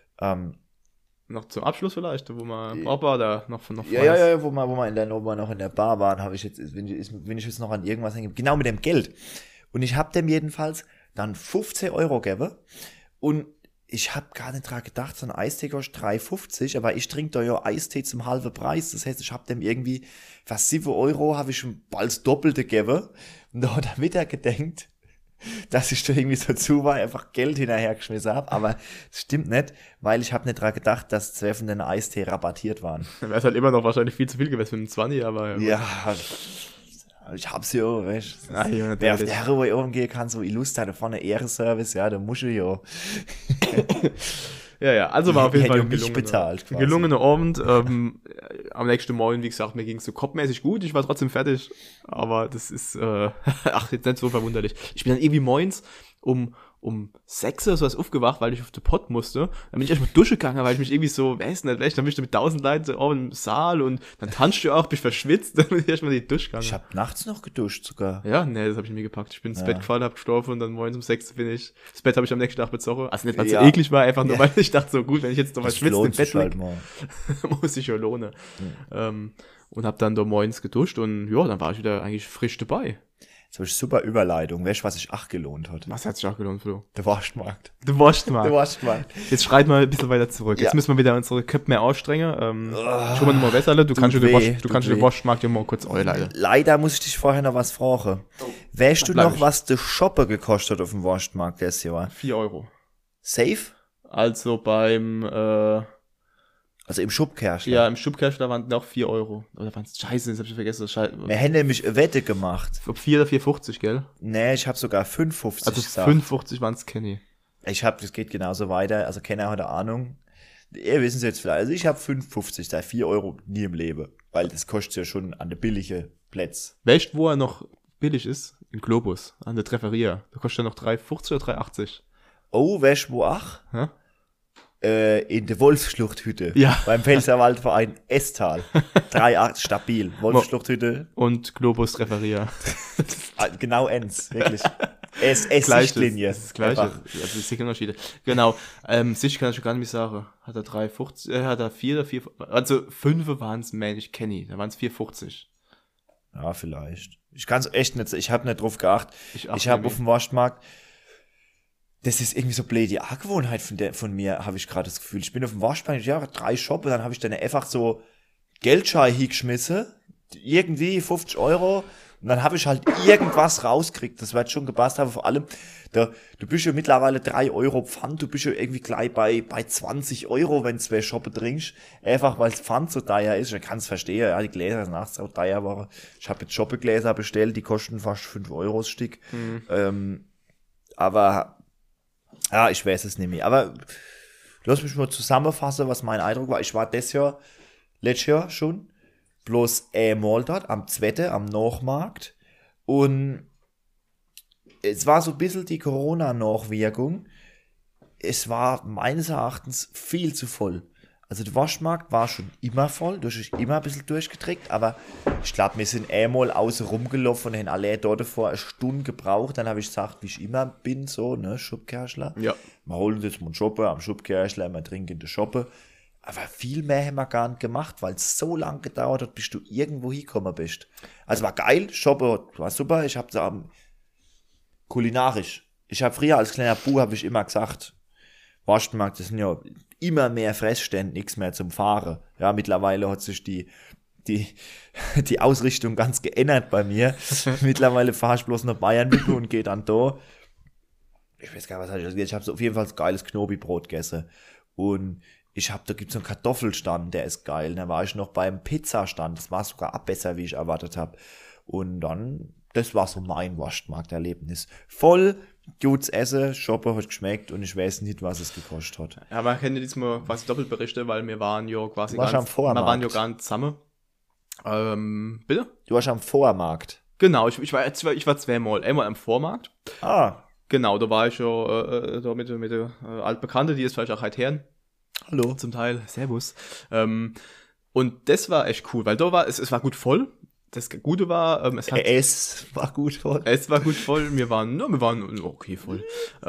Noch zum Abschluss vielleicht, wo man Brauchbar da noch ja, wo wir noch in der Bar waren, habe ich jetzt, wenn ich jetzt noch an irgendwas hänge, genau mit dem Geld. Und ich habe dem jedenfalls dann 15 Euro gegeben und ich habe gar nicht dran gedacht, so ein Eistee kostet 3,50, aber ich trinke da ja Eistee zum halben Preis. Das heißt, ich habe dem irgendwie fast 7 Euro, habe ich schon bald das Doppelte gegeben. Und da hat er wieder gedenkt, dass ich da irgendwie so zu war, einfach Geld hinterhergeschmissen habe, aber das stimmt nicht, weil ich habe nicht dran gedacht, dass 2 von den Eistee rabattiert waren. Dann wäre es halt immer noch wahrscheinlich viel zu viel gewesen für einen 20, aber... Ja, ich hab's ja, weißt du. Wer auf der Herrenway oben gehen kann, so Illustra, da vorne Ehrenservice, ja, da muss ich ja. Ja, also war auf jeden Fall ein gelungener Abend. Am nächsten Morgen, wie gesagt, mir ging es so kopfmäßig gut. Ich war trotzdem fertig, aber das ist, jetzt nicht so verwunderlich. Ich bin dann irgendwie morgens um 6 oder sowas aufgewacht, weil ich auf den Pott musste. Dann bin ich erstmal duschen gegangen, weil ich mich irgendwie so, weiß nicht, dann bin ich mit 1000 Leuten auch im Saal und dann tanzt du auch, bin ich verschwitzt, dann bin ich erstmal in die Dusche gegangen. Ich hab nachts noch geduscht sogar. Ja, nee, das hab ich mir gepackt. Ich bin ins Bett gefallen, hab geschlafen und dann morgens um 6 bin ich, das Bett habe ich am nächsten Tag bezogen. Also nicht, weil es so eklig war, einfach nur, weil ich dachte so, gut, wenn ich jetzt noch mal schwitzt im Bett lieg, muss ich ja lohnen. Und hab dann da morgens geduscht und ja, dann war ich wieder eigentlich frisch dabei. Das war eine super Überleitung. Weißt du, was sich auch gelohnt hat? Was hat sich auch gelohnt, Flo? Der Wurstmarkt. Der Wurstmarkt. Jetzt schreit mal ein bisschen weiter zurück. Jetzt müssen wir wieder unsere Köpfe mehr anstrengen. Schon mal nochmal Wässerle. Du kannst den Wurstmarkt ja mal kurz einleiten. Leider muss ich dich vorher noch was fragen. Weißt du noch, was der Shopper gekostet hat auf dem Wurstmarkt das Jahr? 4 Euro. Safe? Also also im Schubkerschler? Ja, im Schubkerschler waren noch 4 Euro. Oder waren es Scheiße, das hab ich vergessen. Wir haben nämlich eine Wette gemacht. Ob 4 oder 4,50, gell? Nee, ich habe sogar 5,50 Also 5,50 waren es Kenny. Das geht genauso weiter. Also Kenner hat eine Ahnung. Ihr wissen es jetzt vielleicht. Also ich habe 5,50, da 4 Euro nie im Leben. Weil das kostet ja schon an der billige Plätze. Weißt du, wo er noch billig ist? In Globus, an der Trefferia. Da kostet ja noch 3,50 oder 3,80. Oh, weißt du wo auch? Hä? In der Wolfsschluchthütte. Ja. Beim Pfälzerwaldverein Estal. 3,8 stabil. Wolfsschluchthütte. Und Globus Trefferia. Genau Enz, wirklich. S-Linie. Das ist das Gleiche. Also es sind Unterschiede. Genau. Sicher kann ich schon gar nicht mehr sagen. Hat er 3,50, hat er 4 oder 4, also 5 waren es, man, ich kenne ihn. Da waren es 4,50. Ja, vielleicht. Ich kann es echt nicht, ich habe nicht drauf geachtet. Ich habe auf dem Waschmarkt, das ist irgendwie so blöd, die Angewohnheit von mir, habe ich gerade das Gefühl. Ich bin auf dem Waschmarkt, ja, 3 shoppen, dann habe ich dann einfach so Geldschein hingeschmissen, irgendwie 50 Euro, und dann habe ich halt irgendwas rausgekriegt. Das wird schon gepasst, aber vor allem, du bist ja mittlerweile 3 Euro Pfand, du bist ja irgendwie gleich bei 20 Euro, wenn du 2 Shoppen trinkst. Einfach, weil das Pfand so teuer ist. Ich kann es verstehen, ja, die Gläser sind auch so teuer geworden. Ich habe jetzt Shoppegläser bestellt, die kosten fast 5 Euro das Stück. Aber, ja, ich weiß es nicht mehr. Aber, lass mich mal zusammenfassen, was mein Eindruck war. Ich war letztes Jahr schon, bloß einmal dort, am 2., am Nachmarkt. Und es war so ein bisschen die Corona-Nachwirkung. Es war meines Erachtens viel zu voll. Also der Waschmarkt war schon immer voll, du hast immer ein bisschen durchgeträgt, aber ich glaube, wir sind einmal außen rumgelaufen und haben alle dort vor eine Stunde gebraucht. Dann habe ich gesagt, wie ich immer bin, so, ne, Schubkerschler. Ja. Wir holen uns jetzt mal einen Shoppe am Schubkerschler, wir trinken in der Shoppe. Aber viel mehr haben wir gar nicht gemacht, weil es so lange gedauert hat, bis du irgendwo hingekommen bist. Also war geil, Shoppe war super, ich habe so kulinarisch. Ich habe früher als kleiner Bub, habe ich immer gesagt, Waschmarkt, das sind ja immer mehr Fressstände, nichts mehr zum Fahren. Ja, mittlerweile hat sich die Ausrichtung ganz geändert bei mir. Mittlerweile fahre ich bloß nach Bayern mit und gehe dann da. Ich weiß gar nicht, was habe ich gegessen. Ich habe so auf jeden Fall ein geiles Knobi-Brot gegessen. Und da gibt's so einen Kartoffelstand, der ist geil. Da war ich noch beim Pizzastand. Das war sogar auch besser, wie ich erwartet habe. Und dann, das war so mein Waschmarkterlebnis. Voll, gutes Essen, Shoppen hat geschmeckt und ich weiß nicht, was es gekostet hat. Ja, man kann jetzt mal quasi doppelt berichten, weil wir waren ja quasi wir waren ja gar nicht zusammen. Bitte? Du warst am Vormarkt. Genau, ich war zweimal. Einmal am Vormarkt. Ah. Genau, da war ich ja da mit der Altbekannte, die ist vielleicht auch heute Herren. Hallo. Zum Teil. Servus. Und das war echt cool, weil es war gut voll. Das Gute war, es war gut voll. Es war gut voll. Wir waren okay voll.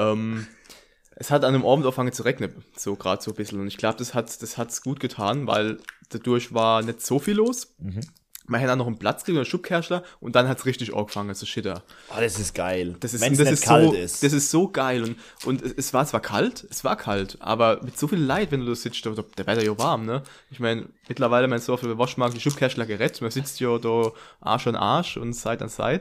Es hat an einem Abend angefangen zu regnen, so gerade so ein bisschen. Und ich glaube, das hat's gut getan, weil dadurch war nicht so viel los. Man hat dann noch einen Platz gekriegt, einen Schubkerschler, und dann hat's richtig angefangen zu schittern. Oh, das ist geil. Wenn es nicht kalt ist. Das ist so geil. Und es war zwar kalt, aber mit so viel Leid, wenn du da sitzt, der wird ja warm, ne? Ich meine, mittlerweile, man so auf der Waschmarkt die Schubkerschler gerettet, man sitzt ja da Arsch an Arsch und Side an Side.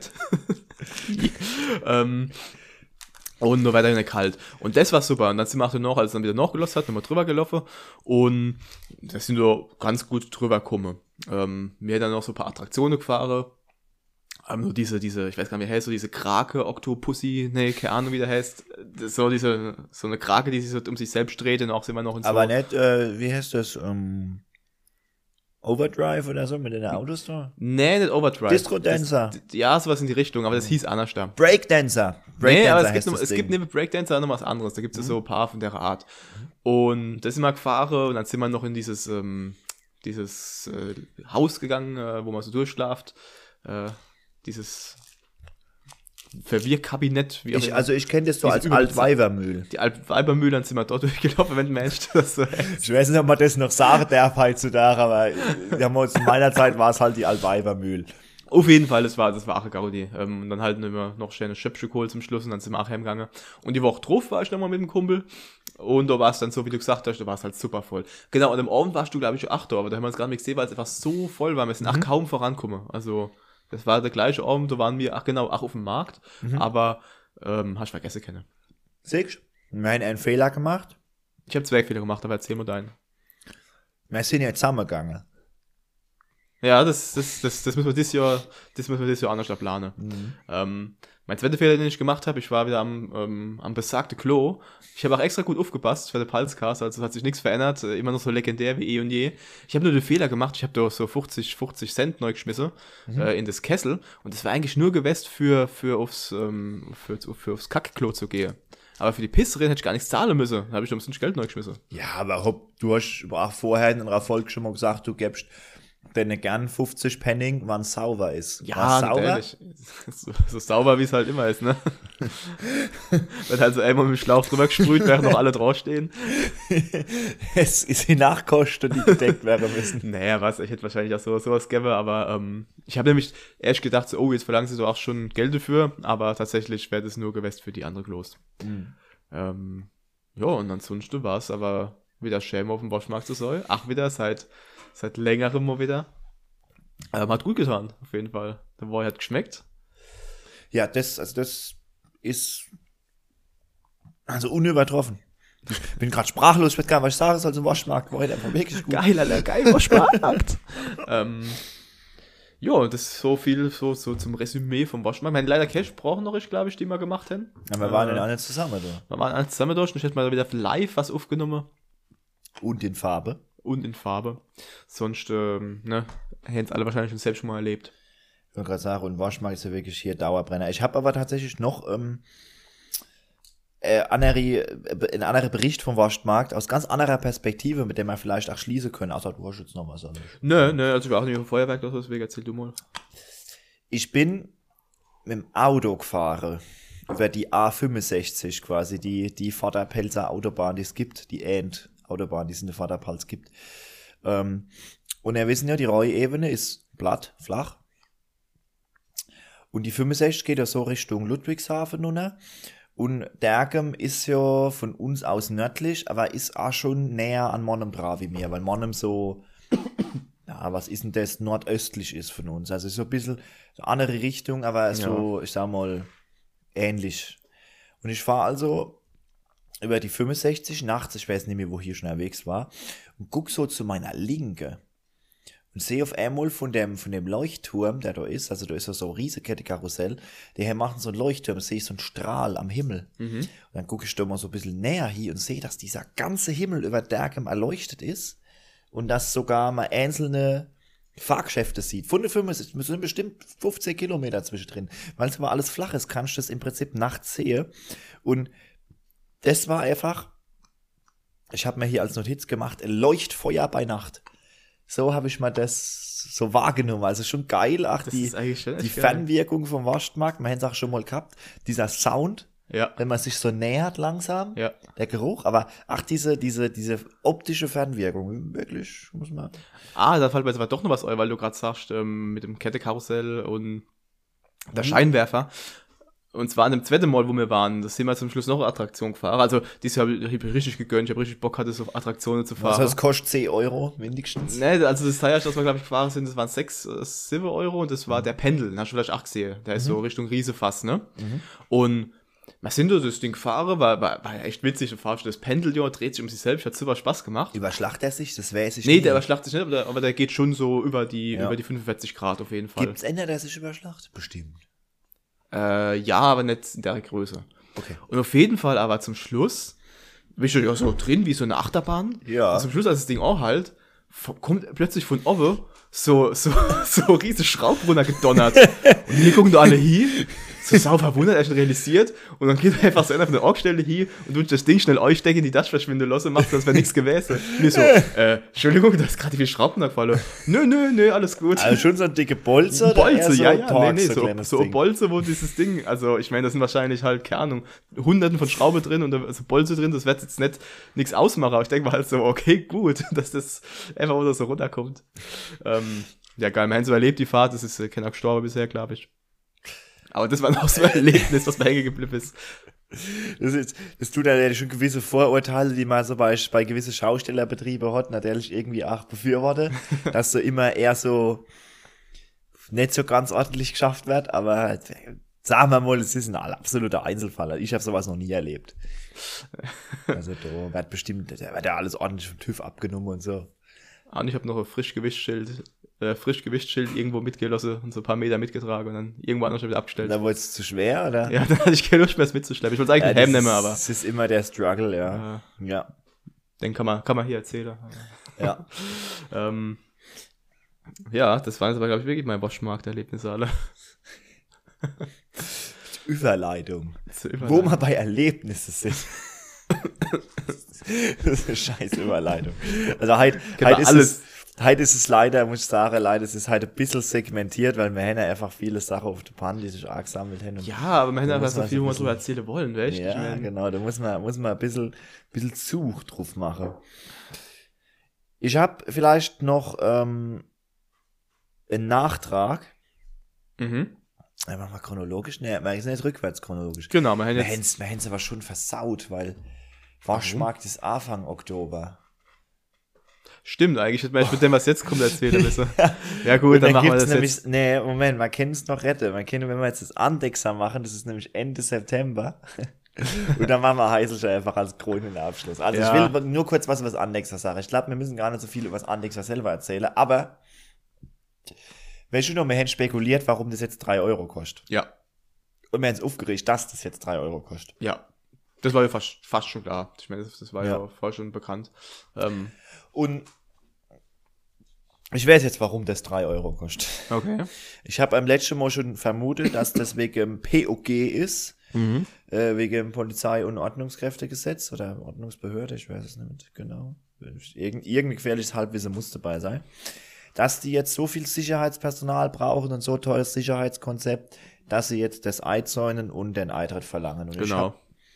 Und nur weiter nicht kalt. Und das war super. Und dann sind wir auch noch, als es dann wieder nachgelassen hat, nochmal drüber gelaufen. Und da sind wir ganz gut drüber gekommen. Wir haben dann noch so ein paar Attraktionen gefahren. Nur diese, ich weiß gar nicht, wie heißt, so diese Krake, Octopussy, nee, keine Ahnung, wie der heißt. So eine Krake, die sich so um sich selbst dreht, und auch sind wir noch in so. Aber nicht, wie heißt das, Overdrive oder so mit den Autos da? Nee, nicht Overdrive. Disco Dancer. Ja, sowas in die Richtung, aber das hieß anders da. Breakdancer. Nee, aber es gibt neben Breakdancer noch was anderes. Da gibt es so ein paar von der Art. Und da sind wir gefahren und dann sind wir noch in dieses Haus gegangen, wo man so durchschlaft. Dieses Verwirrkabinett. Ich kenne das so als Altweibermühl. Die Altweibermühl, dann sind wir dort durchgelaufen, wenn Mensch das so heißt. Ich weiß nicht, ob man das noch sagen darf heutzutage, aber in meiner Zeit war es halt die Altweibermühl. Auf jeden Fall, das war auch eine Gaudi. Und dann halt immer noch schöne Schöpfchen geholt zum Schluss und dann sind wir auch heimgegangen. Und die Woche drauf war ich nochmal mit dem Kumpel. Und da war es dann so, wie du gesagt hast, da war es halt super voll. Genau, und am Abend warst du, glaube ich, 8 Uhr, aber da haben wir uns gar nicht gesehen, weil es einfach so voll war. Wir sind auch kaum vorankommen. Also, das war der gleiche Abend, da waren wir, auch auf dem Markt. Aber, hast du vergessen können. Siehst du? Wir haben einen Fehler gemacht. Ich habe 2 Fehler gemacht, aber erzähl mal deinen. Wir sind ja zusammengegangen. Ja, das müssen wir dieses Jahr anders planen. Mein zweiter Fehler, den ich gemacht habe, ich war wieder am besagten Klo. Ich habe auch extra gut aufgepasst für den Pulscast, also hat sich nichts verändert, immer noch so legendär wie eh und je. Ich habe nur den Fehler gemacht, ich habe da so 50 Cent neu geschmissen in das Kessel und das war eigentlich nur gewesen für aufs Kackklo zu gehen. Aber für die Pisserin hätte ich gar nichts zahlen müssen. Da habe ich umsonst Geld neu geschmissen. Ja, aber du hast auch vorher in einer Folge schon mal gesagt, du gibst deine gern 50 Penning, wann es sauber ist. Ja, sauber? So sauber, wie es halt immer ist, ne? Wird halt so einmal mit dem Schlauch drüber gesprüht, während noch alle draufstehen. Es ist die Nachkosten, die gedeckt werden müssen. Naja, ich hätte wahrscheinlich auch sowas gegeben, aber ich habe nämlich erst gedacht, so, jetzt verlangen sie doch auch schon Geld dafür, aber tatsächlich wäre das nur gewesen für die andere Klos. Ja, und ansonsten war es aber wieder schön auf dem Waschmarkt zu sein. Ach, wieder seit längerem mal wieder. Hat gut getan, auf jeden Fall. Der Boy hat geschmeckt. Ja, das ist also unübertroffen. Ich bin gerade sprachlos, ich weiß gar nicht, was ich sage soll zum Waschmarkt. Boah, der war wirklich gut. Geil, Alter, geil, Waschmarkt. Ja, das ist so viel so zum Resümee vom Waschmarkt. Mein leider Cash brauchen noch, glaube ich, die wir gemacht haben. Ja, wir waren ja alle zusammen da. Wir waren alle zusammen durch und ich hätte mal wieder live was aufgenommen. Und in Farbe. Sonst, hätten es alle wahrscheinlich schon selbst schon mal erlebt. Ich wollte gerade sagen, und Waschmarkt ist ja wirklich hier Dauerbrenner. Ich habe aber tatsächlich noch einen anderen Bericht vom Waschmarkt aus ganz anderer Perspektive, mit dem wir vielleicht auch schließen können. Außer du hast jetzt noch was anderes. Nö, also ich war auch nicht auf dem Feuerwerk, deswegen erzähl du mal. Ich bin mit dem Auto gefahren. Über die A65 quasi, die Vorderpelzer Autobahn, die es gibt, die Autobahn, die es in der Vorderpfalz gibt. Und wir wissen ja, die Reuebene ist platt, flach. Und die 65 geht ja so Richtung Ludwigshafen runter. Und Dergem ist ja von uns aus nördlich, aber ist auch schon näher an Monnem dran wie mir, weil Monnem so, ja, was ist denn das, nordöstlich ist von uns. Also so ein bisschen so andere Richtung, aber so, ich sag mal, ähnlich. Und ich fahre also über die 65 nachts, ich weiß nicht mehr, wo ich hier schon unterwegs war, und guck so zu meiner Linke und sehe auf einmal von dem Leuchtturm, der da ist, also da ist ja so ein Riesenkette Karussell, die hier machen so einen Leuchtturm, sehe ich so einen Strahl am Himmel. Und dann gucke ich da mal so ein bisschen näher hin und sehe, dass dieser ganze Himmel über Dergem erleuchtet ist und dass sogar mal einzelne Fahrgeschäfte sieht. Von der 65, es sind bestimmt 15 Kilometer zwischendrin, weil es aber alles flach ist, kannst du das im Prinzip nachts sehen. Und das war einfach, ich habe mir hier als Notiz gemacht, Leuchtfeuer bei Nacht. So habe ich mal das so wahrgenommen. Also schon geil, die Fernwirkung vom Waschmarkt, man hätte es auch schon mal gehabt, dieser Sound, wenn man sich so nähert langsam, der Geruch, aber diese optische Fernwirkung, wirklich, muss man. Da fällt mir jetzt aber doch noch was ein, weil du gerade sagst, mit dem Kettekarussell und der Scheinwerfer. Und zwar an dem zweiten Mal, wo wir waren, das sind wir zum Schluss noch eine Attraktion gefahren. Also, dieses Jahr habe ich richtig gegönnt, ich habe richtig Bock hatte, so Attraktionen zu fahren. Was heißt, kostet 10 Euro mindestens? Ne, also das teuerste, was wir, glaube ich, gefahren sind, das waren 7 Euro und das war der Pendel, den hast du vielleicht auch gesehen. Der ist so Richtung Riesefass, ne? Und wir sind da das Ding gefahren, war echt witzig, du fahrst das Pendel, dreht sich um sich selbst, hat super Spaß gemacht. Überschlacht er sich? Das weiß ich nicht. Nee, der überschlacht sich nicht, aber der geht schon so über die 45 Grad auf jeden Fall. Gibt's Ende, der sich überschlacht? Bestimmt. Ja, aber nicht in der Größe. Okay. Und auf jeden Fall aber zum Schluss, bist du ja so drin wie so eine Achterbahn. Ja. Und zum Schluss, als das Ding auch halt, kommt plötzlich von oben so riesige Schrauben runtergedonnert. Und wir gucken da alle hin, so sau verwundert, er schon realisiert. Und dann geht einfach so einer von der Orgstelle hin und tut das Ding schnell einstecken in die Tasche verschwinden lassen und macht, als wäre nichts gewesen. Und wir so, Entschuldigung, da ist gerade die Schrauben gefallen. Nö, alles gut. Also schon so ein dicke Bolze? Bolze, so ein Bolze, wo dieses Ding, also ich meine, da sind wahrscheinlich halt, keine Ahnung, Hunderten von Schrauben drin und da ist Bolze drin, das wird jetzt nichts ausmachen, aber ich denke mal halt so, okay, gut, dass das einfach wieder so runterkommt. Ja, geil, wir haben so erlebt, die Fahrt, das ist keiner gestorben bisher, glaube ich. Aber das war noch so ein Erlebnis, was mir hängen geblieben ist. Das tut ja schon gewisse Vorurteile, die man so bei gewissen Schaustellerbetrieben hat, natürlich irgendwie auch befürworte, dass so immer eher so nicht so ganz ordentlich geschafft wird, aber sagen wir mal, es ist ein absoluter Einzelfall. Ich habe sowas noch nie erlebt. Also da wird ja alles ordentlich vom TÜV abgenommen und so. Und ich habe noch ein Frischgewichtsschild irgendwo mitgelassen und so ein paar Meter mitgetragen und dann irgendwo anders wieder abgestellt. Da wurde es zu schwer, oder? Ja, da hatte ich keine Lust mehr, es mitzuschleppen. Ich wollte eigentlich einen Helm nehmen, aber... Das ist immer der Struggle, ja. Ja. Den kann man hier erzählen. Ja. Ja, das waren jetzt aber, glaube ich, wirklich meine Waschmarkt-Erlebnisse alle. Überleitung. Wo wir bei Erlebnissen sind. Das ist eine scheiß Überleitung. Also heute ist es leider, muss ich sagen, ist es heute ein bisschen segmentiert, weil wir haben ja einfach viele Sachen auf der Pan, die sich angesammelt haben. Ja, aber wir haben einfach so viel, wo wir drüber erzählen wollen, weißt du? Ja, genau, da muss man ein bisschen Zug drauf machen. Ich habe vielleicht noch einen Nachtrag. Einfach mal chronologisch. Ne, wir sind jetzt rückwärts chronologisch. Genau, wir haben es aber schon versaut, weil Waschmarkt ist Anfang Oktober. Stimmt, eigentlich hätte man mit dem, was jetzt kommt, erzählen müssen. Ja gut, dann machen wir das nämlich, jetzt. Nee, Moment, man kann es noch retten. Wenn wir jetzt das Andexer machen, das ist nämlich Ende September. Und dann machen wir Heißelscher einfach als krönenden Abschluss. Also ich will nur kurz was über das Andexer sagen. Ich glaube, wir müssen gar nicht so viel über das Andexer selber erzählen, aber weißt du noch, wir haben spekuliert, warum das jetzt 3 Euro kostet. Ja. Und wir haben uns aufgeregt, dass das jetzt 3 Euro kostet. Ja. Das war ja fast schon klar. Ich meine, das war ja vorher schon bekannt. Und ich weiß jetzt, warum das 3 Euro kostet. Okay. Ich habe beim letzten Mal schon vermutet, dass das wegen POG ist. Wegen Polizei- und Ordnungskräftegesetz oder Ordnungsbehörde, ich weiß es nicht genau. Irgendein gefährliches Halbwissen muss dabei sein. Dass die jetzt so viel Sicherheitspersonal brauchen und so teures Sicherheitskonzept, dass sie jetzt das einzäunen und den Eintritt verlangen. Und genau. Ich habe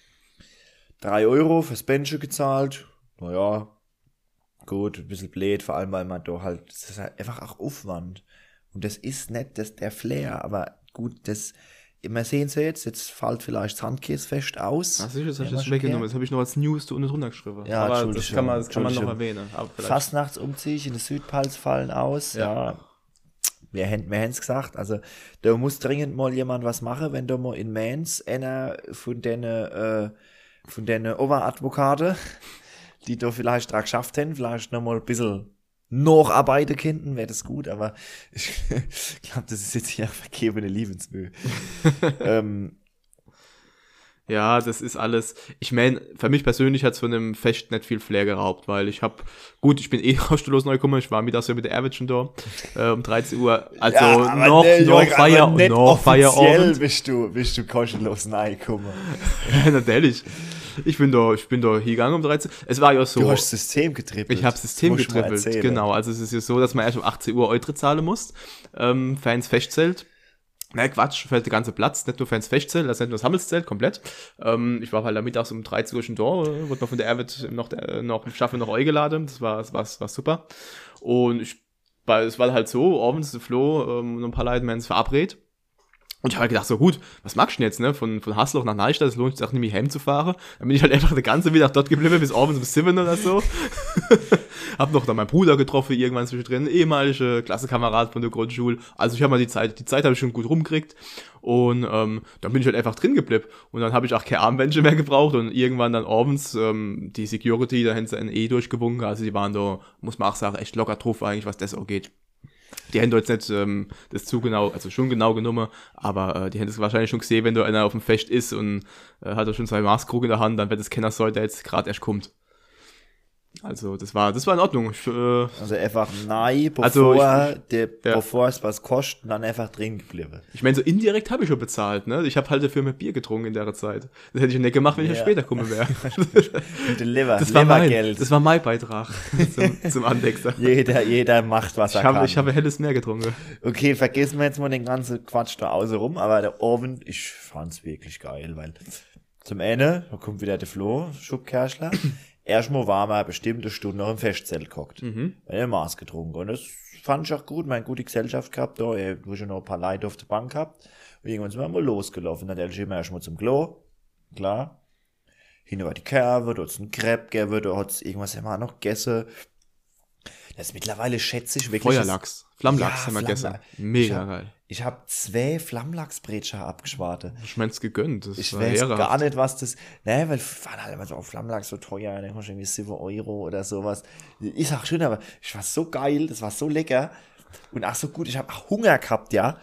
3 Euro fürs Benchen gezahlt. Naja, gut, ein bisschen blöd, vor allem weil man da halt, das ist halt einfach auch Aufwand. Und das ist nicht der Flair, aber gut, wir sehen es ja jetzt fällt vielleicht das Handkäsefest aus. Ach sicher, das habe ich das weggenommen. Das habe ich noch als News da unten drunter geschrieben. Ja, aber das kann man noch erwähnen. Fastnachtsumzug in der Südpals fallen aus. Ja. Wir haben es gesagt. Also, da muss dringend mal jemand was machen, wenn da mal in Mainz einer von den Oberadvokaten, die da vielleicht dran geschafft haben, vielleicht noch mal ein bisschen nacharbeiten könnten, wäre das gut, aber ich glaube, das ist jetzt hier vergebene Liebensmühe. Ja, das ist alles, ich meine, für mich persönlich hat es von dem Fest nicht viel Flair geraubt, weil ich bin rausstelllos neu gekommen, ich war mittags mit der Erwin schon da, um 13 Uhr, also ja, noch Feierabend. bist du kostenlos reingekommen. Ja, natürlich. Ich bin da hingegangen um 13 Uhr. Es war ja so. Du hast System getrippelt. Ich habe System getrippelt, genau. Also es ist ja so, dass man erst um 18 Uhr Eintritt zahlen muss, für ins Festzelt. Na Quatsch, für den ganzen Platz, nicht nur für ins Festzelt, das ist nicht nur das Hammelszelt, komplett. Ich war halt da mittags um 13 Uhr schon da, wurde noch von der Erwin noch im Schaffen noch eingeladen, das war super. Und es war halt so, abends der Flo und ein paar Leute haben uns verabredet. Und ich habe halt gedacht, so gut, was magst du denn jetzt, ne? Von Hasloch nach Neustadt, es lohnt sich auch nicht mehr heim zu fahren. Dann bin ich halt einfach den ganzen Mittag dort geblieben, bis abends um 7 oder so. Hab noch dann meinen Bruder getroffen, irgendwann zwischendrin, ehemalige Klassenkamerad von der Grundschule. Also ich habe mal die Zeit habe ich schon gut rumgekriegt. Und dann bin ich halt einfach drin geblieben. Und dann habe ich auch keine Armbändchen mehr gebraucht. Und irgendwann dann abends, die Security, da haben sie ein durchgewunken. Also die waren da, muss man auch sagen, echt locker drauf eigentlich, was das auch geht. Die haben jetzt nicht das zu genau, also schon genau genommen, aber die haben es wahrscheinlich schon gesehen, wenn da einer auf dem Fest ist und hat er schon 2 Maßkrug in der Hand, dann wird es keiner soll, der jetzt gerade erst kommt. Also das war in Ordnung. Also einfach nein, bevor es was kostet, dann einfach drin geblieben. Ich meine, so indirekt habe ich schon bezahlt, ne? Ich habe halt dafür mit Bier getrunken in der Zeit. Das hätte ich nicht gemacht, wenn ich später gekommen wäre. Das war mein Beitrag zum Andexer. Jeder macht, was er kann. Ich habe helles Meer getrunken. Okay, vergessen wir jetzt mal den ganzen Quatsch da außen rum, aber der Oven, ich fand's wirklich geil, weil zum Ende, da kommt wieder der Flo, Schubkerschler. Erstmal war man eine bestimmte Stunde noch im Festzelt gehockt. Ein Maß getrunken. Und das fand ich auch gut. Man hat gute Gesellschaft gehabt da. Ich habe schon noch ein paar Leute auf der Bank gehabt. Und irgendwann sind wir mal losgelaufen. Natürlich immer erstmal zum Klo. Klar. Hinten war die Kerbe, da hat es einen Crepe gegeben, da hat es irgendwas immer noch gegessen. Das ist mittlerweile schätze ich wirklich. Feuerlachs. Flammlachs haben wir gegessen. Mega geil. Ich habe 2 Flammlachsbretscher abgeschwarte. Ich mein's gegönnt. Das ich weiß gar nicht, was das. Ne, weil waren halt immer so auf Flammlachs so teuer, ne, irgendwie 7 Euro oder sowas. Ist auch schön, aber ich war so geil, das war so lecker und auch so gut. Ich habe auch Hunger gehabt, ja.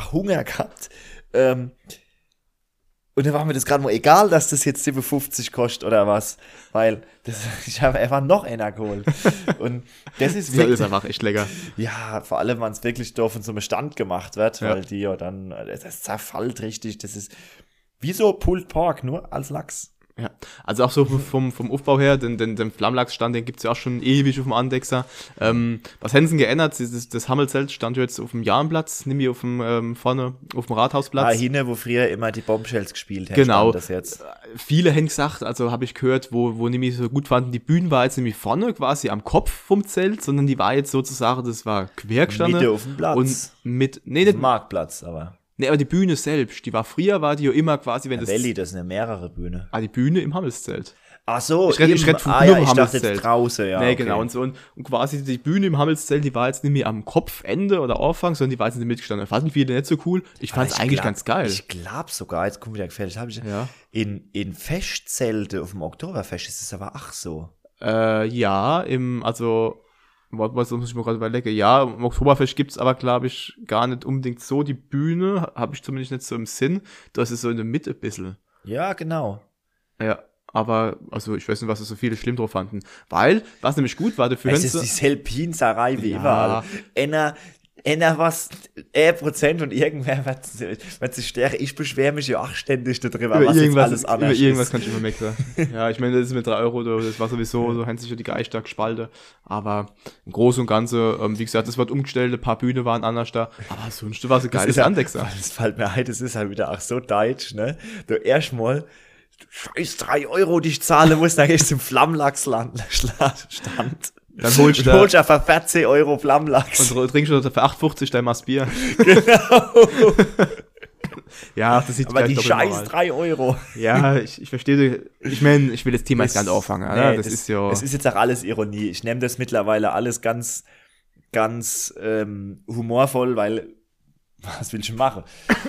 Und dann war mir das gerade mal egal, dass das jetzt 7,50 kostet oder was. Weil ich habe einfach noch einer geholt. Und das ist wirklich. Das ist einfach echt lecker. Ja, vor allem, wenn es wirklich da von so einem Stand gemacht wird, weil die ja dann, das zerfällt richtig. Das ist wie so Pulled Pork, nur als Lachs. Ja, also auch so vom Aufbau her, den Flammlachsstand, den gibt's ja auch schon ewig auf dem Andexer. Was haben sie geändert? Das Hammelzelt stand ja jetzt auf dem Jahrenplatz, nämlich auf dem vorne auf dem Rathausplatz. Hin, wo früher immer die Bombshells gespielt haben. Genau. Das jetzt. Viele haben gesagt, also habe ich gehört, wo nämlich so gut fanden, die Bühne war jetzt nämlich vorne quasi am Kopf vom Zelt, sondern die war jetzt sozusagen, das war quergestanden. Mitte auf dem Platz. Und nicht Marktplatz, aber. Nee, aber die Bühne selbst, war die ja immer quasi, wenn das... Valley, das sind ja mehrere Bühne. Die Bühne im Hammelszelt. Ach so, ich rede vom ich dachte jetzt draußen, ja. Nee, okay. Genau, und so. Und quasi die Bühne im Hammelszelt, die war jetzt nicht mehr am Kopfende oder Anfang, sondern die war jetzt in der Mitte gestanden. Fanden viele nicht so cool. Ich fand es eigentlich ganz geil. Ich glaube sogar, jetzt kommt wieder gefällt, in Festzelte auf dem Oktoberfest ist es aber auch so. Ja, was muss ich mir gerade überlegen? Ja, im Oktoberfest gibt's aber, glaube ich, gar nicht unbedingt so die Bühne, habe ich zumindest nicht so im Sinn. Das ist so in der Mitte ein bisschen. Ja, genau. Ja, aber, also ich weiß nicht, was so viele schlimm drauf fanden. Weil, was nämlich gut war, dafür... Es ist die Selpinserei wie überall. Einer was, Prozent und irgendwer wird sich sterben. Ich beschwere mich ja auch ständig darüber, was jetzt alles anders ist. Über irgendwas kann ich immer meckern. Ja, ich meine, das ist mit 3 Euro, das war sowieso, so haben sich ja die Geister gespalten. Aber im Großen und Ganzen, wie gesagt, das wird umgestellt, ein paar Bühne waren anders da. Aber sonst war es ein geiles Andexer. Das fällt mir ein, das ist halt wieder auch so deutsch, ne? Du erstmal, scheiß 3 Euro, die ich zahlen muss, dann gehst du zum Flammlachsstand. Dann holst du einfach 14 Euro Flammlachs. Und trinkst du für 8,50 dein Maß Bier. Genau. Ja, das sieht aber die scheiß 3 Euro. Ja, ich verstehe. Ich meine, ich will das Thema jetzt gar nicht auffangen. Nee, das ist ja. Es ist jetzt auch alles Ironie. Ich nehme das mittlerweile alles ganz, ganz humorvoll, weil was will ich machen?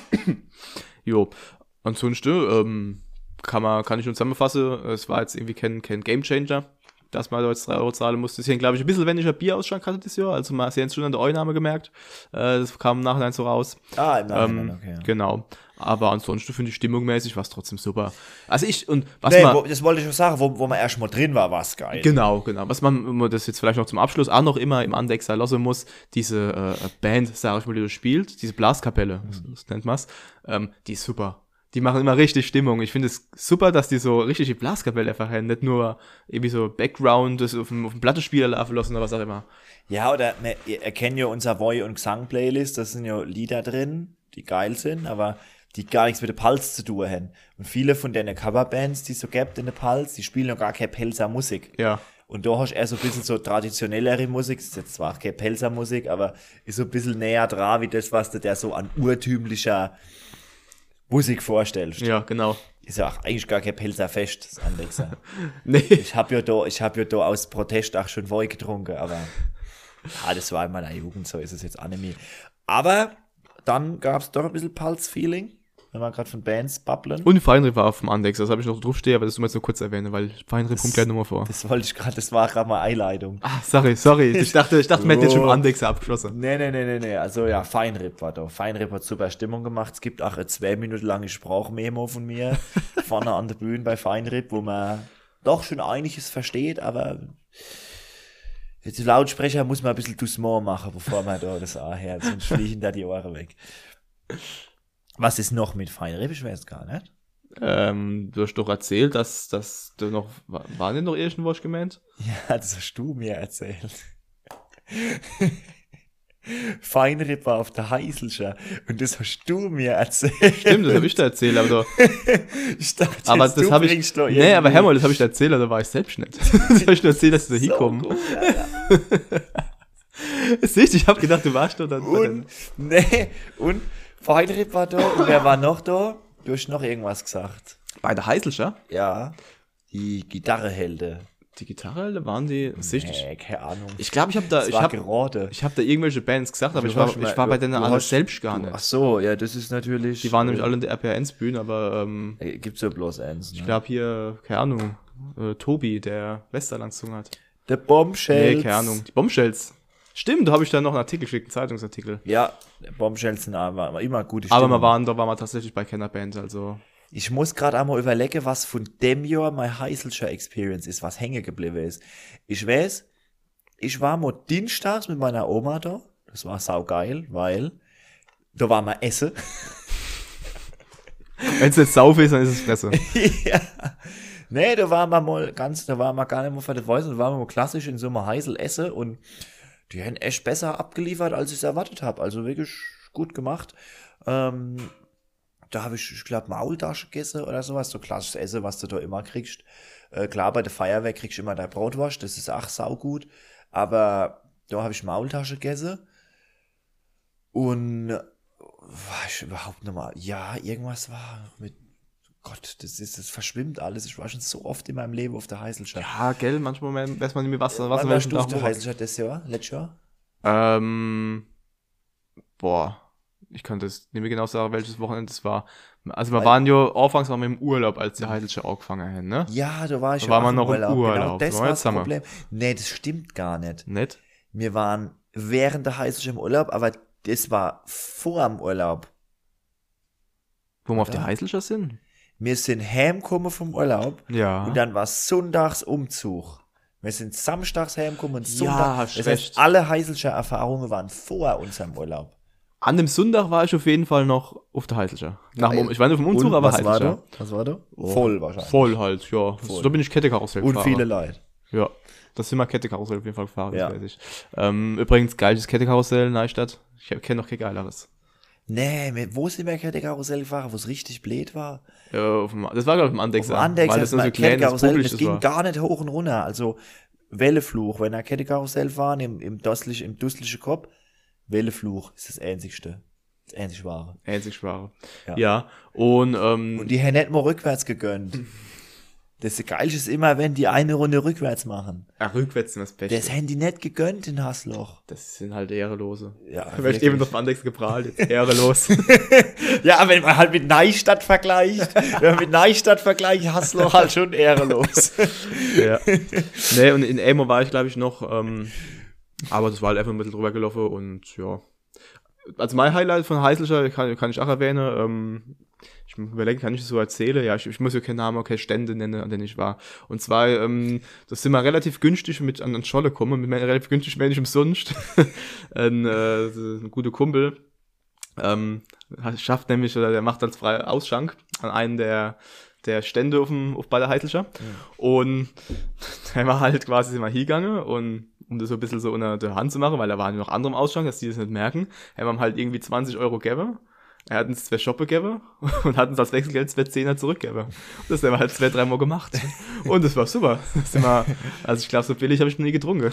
Jo. Ansonsten kann ich nur zusammenfassen. Es war jetzt irgendwie kein Gamechanger, dass man da jetzt 3 Euro zahlen musste. Sie haben, glaube ich, ein bisschen weniger Bierausschank hatte das Jahr. Also sie haben es schon an der Einnahme gemerkt. Das kam im Nachhinein so raus. Im Nachhinein, okay. Genau. Aber ansonsten finde ich stimmungmäßig war es trotzdem super. Also das wollte ich schon sagen, wo man erst mal drin war es geil. Genau. Was man das jetzt vielleicht noch zum Abschluss auch noch immer im Andexer lassen muss, diese Band, sag ich mal, die du spielst, diese Blaskapelle, das nennt man es, die ist super. Die machen immer richtig Stimmung. Ich finde es super, dass die so richtig die Blaskapelle einfach haben. Nicht nur irgendwie so Background, das auf dem Plattenspieler laufen lassen oder was auch immer. Ja, oder ihr erkennt ja unser Voy- und Gesang-Playlist. Da sind ja Lieder drin, die geil sind, aber die gar nichts mit der Pulse zu tun haben. Und viele von den Coverbands, die es so gibt in der Pulse, die spielen noch gar keine Pelzer Musik. Ja. Und da hast du eher so ein bisschen so traditionellere Musik. Das ist jetzt zwar auch keine Pelzer Musik, aber ist so ein bisschen näher dran, wie das, was du dir so an urtümlicher Musik vorstellst. Ja, genau. Ist ja auch eigentlich gar kein Pelzer Fest, das Andexer. Nee. Ich hab ja da aus Protest auch schon Wein getrunken, aber das war in meiner Jugend, so ist es jetzt auch nicht mehr. Aber dann gab es doch ein bisschen Pulse-Feeling, wenn wir gerade von Bands babbeln. Und Feinripp war auf dem Andexer, das habe ich noch draufstehen, aber das muss ich nur kurz erwähnen, weil Feinripp kommt gleich nochmal vor. Das wollte ich gerade, das war gerade mal Einleitung. Sorry. Ich dachte, man hätte jetzt schon im Andexer abgeschlossen. Nee. Also ja, Feinripp war da. Feinripp hat super Stimmung gemacht. Es gibt auch eine 2 Minuten lange Sprachmemo von mir vorne an der Bühne bei Feinripp, wo man doch schon einiges versteht, aber jetzt Lautsprecher muss man ein bisschen Doucement machen, bevor man da das anhört, sonst fliegen da die Ohren weg. Was ist noch mit Feinripp? Ich weiß gar nicht. Du hast doch erzählt, dass du noch, war denn noch irgendwas gemeint? Ja, das hast du mir erzählt. Feinripp war auf der Heißelscher und das hast du mir erzählt. Stimmt, das habe ich dir erzählt, aber ich dachte, aber das habe ich. Nee, aber Herr mal, das habe ich dir erzählt, da war ich selbst nicht. Das habe ich nur erzählt, dass du da hinkommst. Siehst du, ich habe gedacht, du warst da dann. Und Feinripp war da und wer war noch da? Du hast noch irgendwas gesagt. Bei der Heißelscher? Ja, die Gitarrehelde. Die Gitarre, waren die sichtig? Nee, keine Ahnung. Ich glaube, ich habe da irgendwelche Bands gesagt, aber ich war bei denen alles selbst gar nicht. Ach so, ja, das ist natürlich. Die waren nämlich alle in der RPR1-Bühne, aber gibt's ja bloß eins. Ne? Ich glaube hier, keine Ahnung, Tobi, der Westerlands gesungen hat. Der Bombshells. Nee, keine Ahnung, die Bombshells. Stimmt, da habe ich dann noch einen Artikel geschickt, einen Zeitungsartikel. Ja, Bombshells sind aber immer gute Stimme. Aber da waren wir tatsächlich bei keiner Band, also. Ich muss gerade einmal überlegen, was von dem Jahr mein Heisel'scher Experience ist, was hängen geblieben ist. Ich weiß, ich war mal dienstags mit meiner Oma da. Das war saugeil, weil da war mal Essen. Wenn es nicht Saufe ist, dann ist es Fresse. Ja. Nee, da waren wir gar nicht mal für die Voice, da waren wir mal klassisch in so einem Heisel Essen und die haben echt besser abgeliefert, als ich es erwartet habe. Also wirklich gut gemacht. Da habe ich glaube, Maultasche gegessen oder sowas, so klassisches Essen, was du da immer kriegst. Klar, bei der Feuerwehr kriegst du immer dein Brotwurst, das ist auch saugut. Aber da habe ich Maultasche gegessen. Und war ich überhaupt nochmal, ja, irgendwas war mit, Gott, das verschwimmt alles. Ich war schon so oft in meinem Leben auf der Heisel'scher. Ja, gell, manchmal weiß man nicht mehr, was Wann warst du auf der Heisel'scher das Jahr, letztes Jahr? Boah. Ich kann das nicht mehr genau sagen, welches Wochenende es war. Also wir waren ja, anfangs waren wir im Urlaub, als die Heisel'scher angefangen haben, ne? Ja, da war ich da war noch im Urlaub. Genau, das war das Problem. Nee, das stimmt gar nicht. Nicht? Wir waren während der Heisel'scher im Urlaub, aber das war vor dem Urlaub. Wo wir auf die Heisel'scher sind? Wir sind heimgekommen vom Urlaub. Ja. Und dann war Sonntags Umzug. Wir sind samstags heimgekommen und Sonntag. Ja, das heißt, alle Heisel'scher Erfahrungen waren vor unserem Urlaub. An dem Sonntag war ich auf jeden Fall noch auf der Heisel'scher. Ich war nicht auf dem Umzug, aber Heisel'scher. Was war da? Oh, voll wahrscheinlich. Voll halt, ja. Voll. Da bin ich Kette-Karussell gefahren. Und viele Leute. Ja, das sind wir Kette-Karussell auf jeden Fall gefahren, ja. Das weiß ich. Übrigens, geiles Kette-Karussell, Neustadt. Ich kenne noch kein geileres. Nee, wo sind wir Kette-Karussell gefahren, wo es richtig blöd war? Ja, das war, glaube ich, im Andexer. Auf dem Andexer, weil das nur so kleines das ging gar nicht hoch und runter. Also, Wellefluch, wenn wir Kette-Karussell fahren, im dusslichen Kopf, Wellefluch ist das Einzigste. Das einzig Wahre. Ja. Und die haben nicht mal rückwärts gegönnt. Das Geilste ist immer, wenn die eine Runde rückwärts machen. Ach, rückwärts sind das Beste. Das haben die nicht gegönnt in Hassloch. Das sind halt Ehrelose. Ja, vielleicht eben das Andex geprahlt, jetzt ehrelos. Ja, wenn man halt mit Neustadt vergleicht, Hassloch halt schon ehrelos. Ja. Nee, und in Elmo war ich, glaube ich, noch, aber das war halt einfach ein bisschen drüber gelaufen und ja. Also mein Highlight von Heisel'scher kann ich auch erwähnen. Ich überlege, kann ich das so erzählen? Ja, ich muss ja keinen Namen, keine Stände nennen, an denen ich war. Und zwar, das sind wir relativ günstig mit an Scholle kommen, mit relativ günstig, wenn nicht umsonst. ein guter Kumpel schafft nämlich, oder der macht als frei Ausschank an einen der Stände bei der Heisel'scher. Und da war halt quasi sind wir hingegangen und um das so ein bisschen so unter der Hand zu machen, weil da waren noch andere im Ausschank, dass die das nicht merken, haben wir halt irgendwie 20 € gegeben. Er hat uns 2 Shoppe gegeben und hat uns als Wechselgeld 2 Zehner zurückgegeben. Das haben wir halt 2-3 Mal gemacht. Und das war super. Also ich glaube, so billig habe ich noch nie getrunken.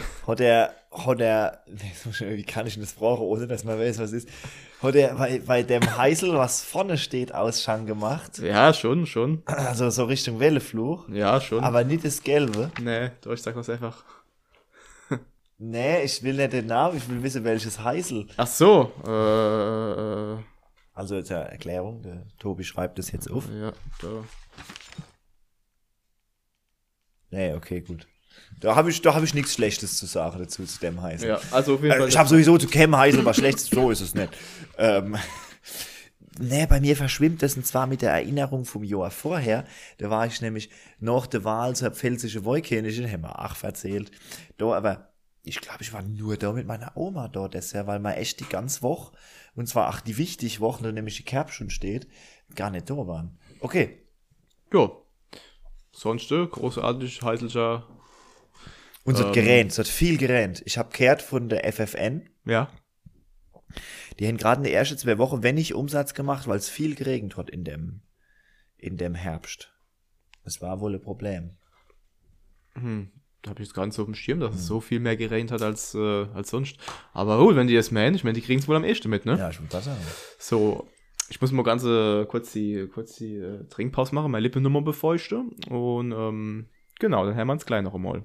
Wie kann ich das brauchen, ohne dass man weiß, was ist? Hat er bei dem Heißel, was vorne steht, Ausschank gemacht? Ja, schon. Also so Richtung Wellefluch? Ja, schon. Aber nicht das Gelbe? Nee, ich sag das einfach. Nee, ich will nicht den Namen, ich will wissen, welches Heißel. Ach so, Also zur Erklärung, der Tobi schreibt das jetzt auf. Ja, da. Nee, okay, gut. Da hab ich nichts Schlechtes zu sagen dazu, zu dem Heißel. Ja, also auf jeden Fall. Ich habe sowieso zu keinem Heißel was Schlechtes, so ist es nicht. Nee, bei mir verschwimmt das und zwar mit der Erinnerung vom Jahr vorher. Da war ich nämlich nach der Wahl zur Pfälzische Wohlkönigin, haben wir auch erzählt. Da aber, ich glaube, ich war nur da mit meiner Oma dort, das ja, weil man echt die ganze Woche, und zwar auch die wichtigen Wochen, da nämlich die Kerb schon steht, gar nicht da waren. Okay. Ja. Sonst großartig, Heisel'scher. Und es hat viel gerannt. Ich habe gehört von der FFN. Ja. Die haben gerade in den ersten 2 Wochen wenig Umsatz gemacht, weil es viel geregnet hat in dem Herbst. Das war wohl ein Problem. Da habe ich jetzt gar nicht so auf dem Schirm, dass es so viel mehr geregnet hat als sonst. Aber gut, wenn die es meinen, ich meine, die kriegen es wohl am ehesten mit, ne? Ja, ich muss das sagen. So, ich muss mal kurz die Trinkpause machen, meine Lippen nochmal befeuchten. Und Genau, dann haben wir uns gleich noch einmal.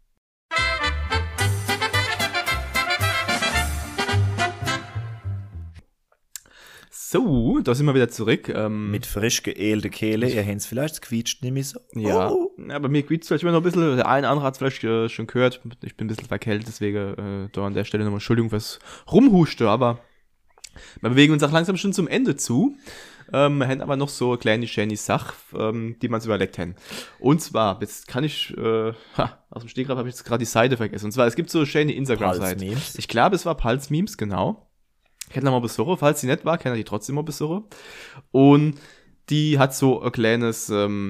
So, da sind wir wieder zurück. Mit frisch geelte Kehle, ihr habt es vielleicht quietscht nämlich so. Ja, ja, bei mir quietscht es vielleicht immer noch ein bisschen. Der eine oder andere hat es vielleicht schon gehört. Ich bin ein bisschen verkältet, deswegen da an der Stelle nochmal Entschuldigung fürs Rumhuste, aber wir bewegen uns auch langsam schon zum Ende zu. Wir haben aber noch so eine kleine schöne Sache, die man uns überlegt haben. Und zwar, jetzt kann ich, aus dem Stegreif habe ich jetzt gerade die Seite vergessen. Und zwar, es gibt so schöne Instagram-Seiten. Ich glaube, es war Pulse Memes, genau. Kennt ihr mal besuchen, falls sie nicht war, kann er die trotzdem mal besuchen. Und die hat so ein kleines,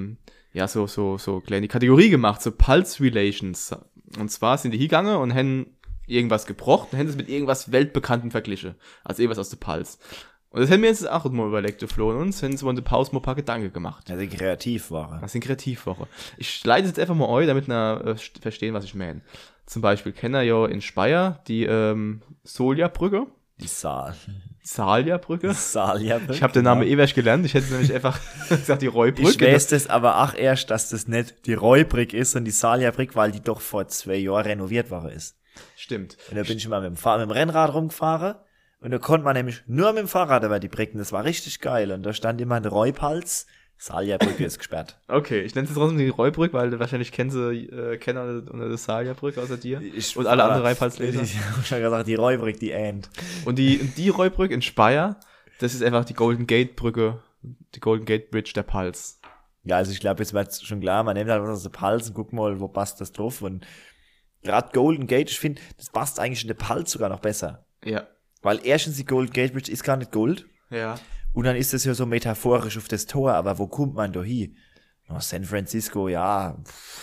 so kleine Kategorie gemacht, so Pulse Relations. Und zwar sind die hingegangen und haben irgendwas gebrochen und haben es mit irgendwas Weltbekanntem verglichen. Also irgendwas aus der Pulse. Und das haben wir jetzt auch mal überlegt, Flo, und uns haben so in der Pause mal ein paar Gedanken gemacht. Das sind Kreativwoche. Das sind Kreativwoche. Ich leite jetzt einfach mal euch, damit ihr verstehen, was ich meine. Zum Beispiel kennt ihr ja in Speyer die Solja-Brücke. Die Salja-Brücke. Salja-Brücke. Ich habe den Namen ewig gelernt. Ich hätte nämlich einfach gesagt, die Roy-Brücke. Ich weiß das aber auch erst, dass das nicht die Roy-Brücke ist, sondern die Salja-Brücke, weil die doch vor 2 Jahren renoviert worden ist. Stimmt. Und da bin ich mal mit dem Rennrad rumgefahren. Und da konnte man nämlich nur mit dem Fahrrad über die Brücken. Das war richtig geil. Und da stand immer ein Roy-Pals. Salja-Brücke ist gesperrt. Okay, ich nenne es trotzdem die Roy-Brücke, weil wahrscheinlich kennen unter der Salja-Brücke außer dir. Und alle anderen Reipals-Leser. Ich habe schon gesagt, die Roy-Brücke, die End. Und die Roy-Brücke in Speyer, das ist einfach die Golden Gate-Brücke, die Golden Gate Bridge der Pals. Ja, also ich glaube, jetzt wird schon klar, man nimmt halt was aus der Pals und guckt mal, wo passt das drauf. Und gerade Golden Gate, ich finde, das passt eigentlich in der Pals sogar noch besser. Ja. Weil erstens die Golden Gate Bridge ist gar nicht Gold. Ja. Und dann ist das ja so metaphorisch auf das Tor, aber wo kommt man da hin? Nach San Francisco, ja,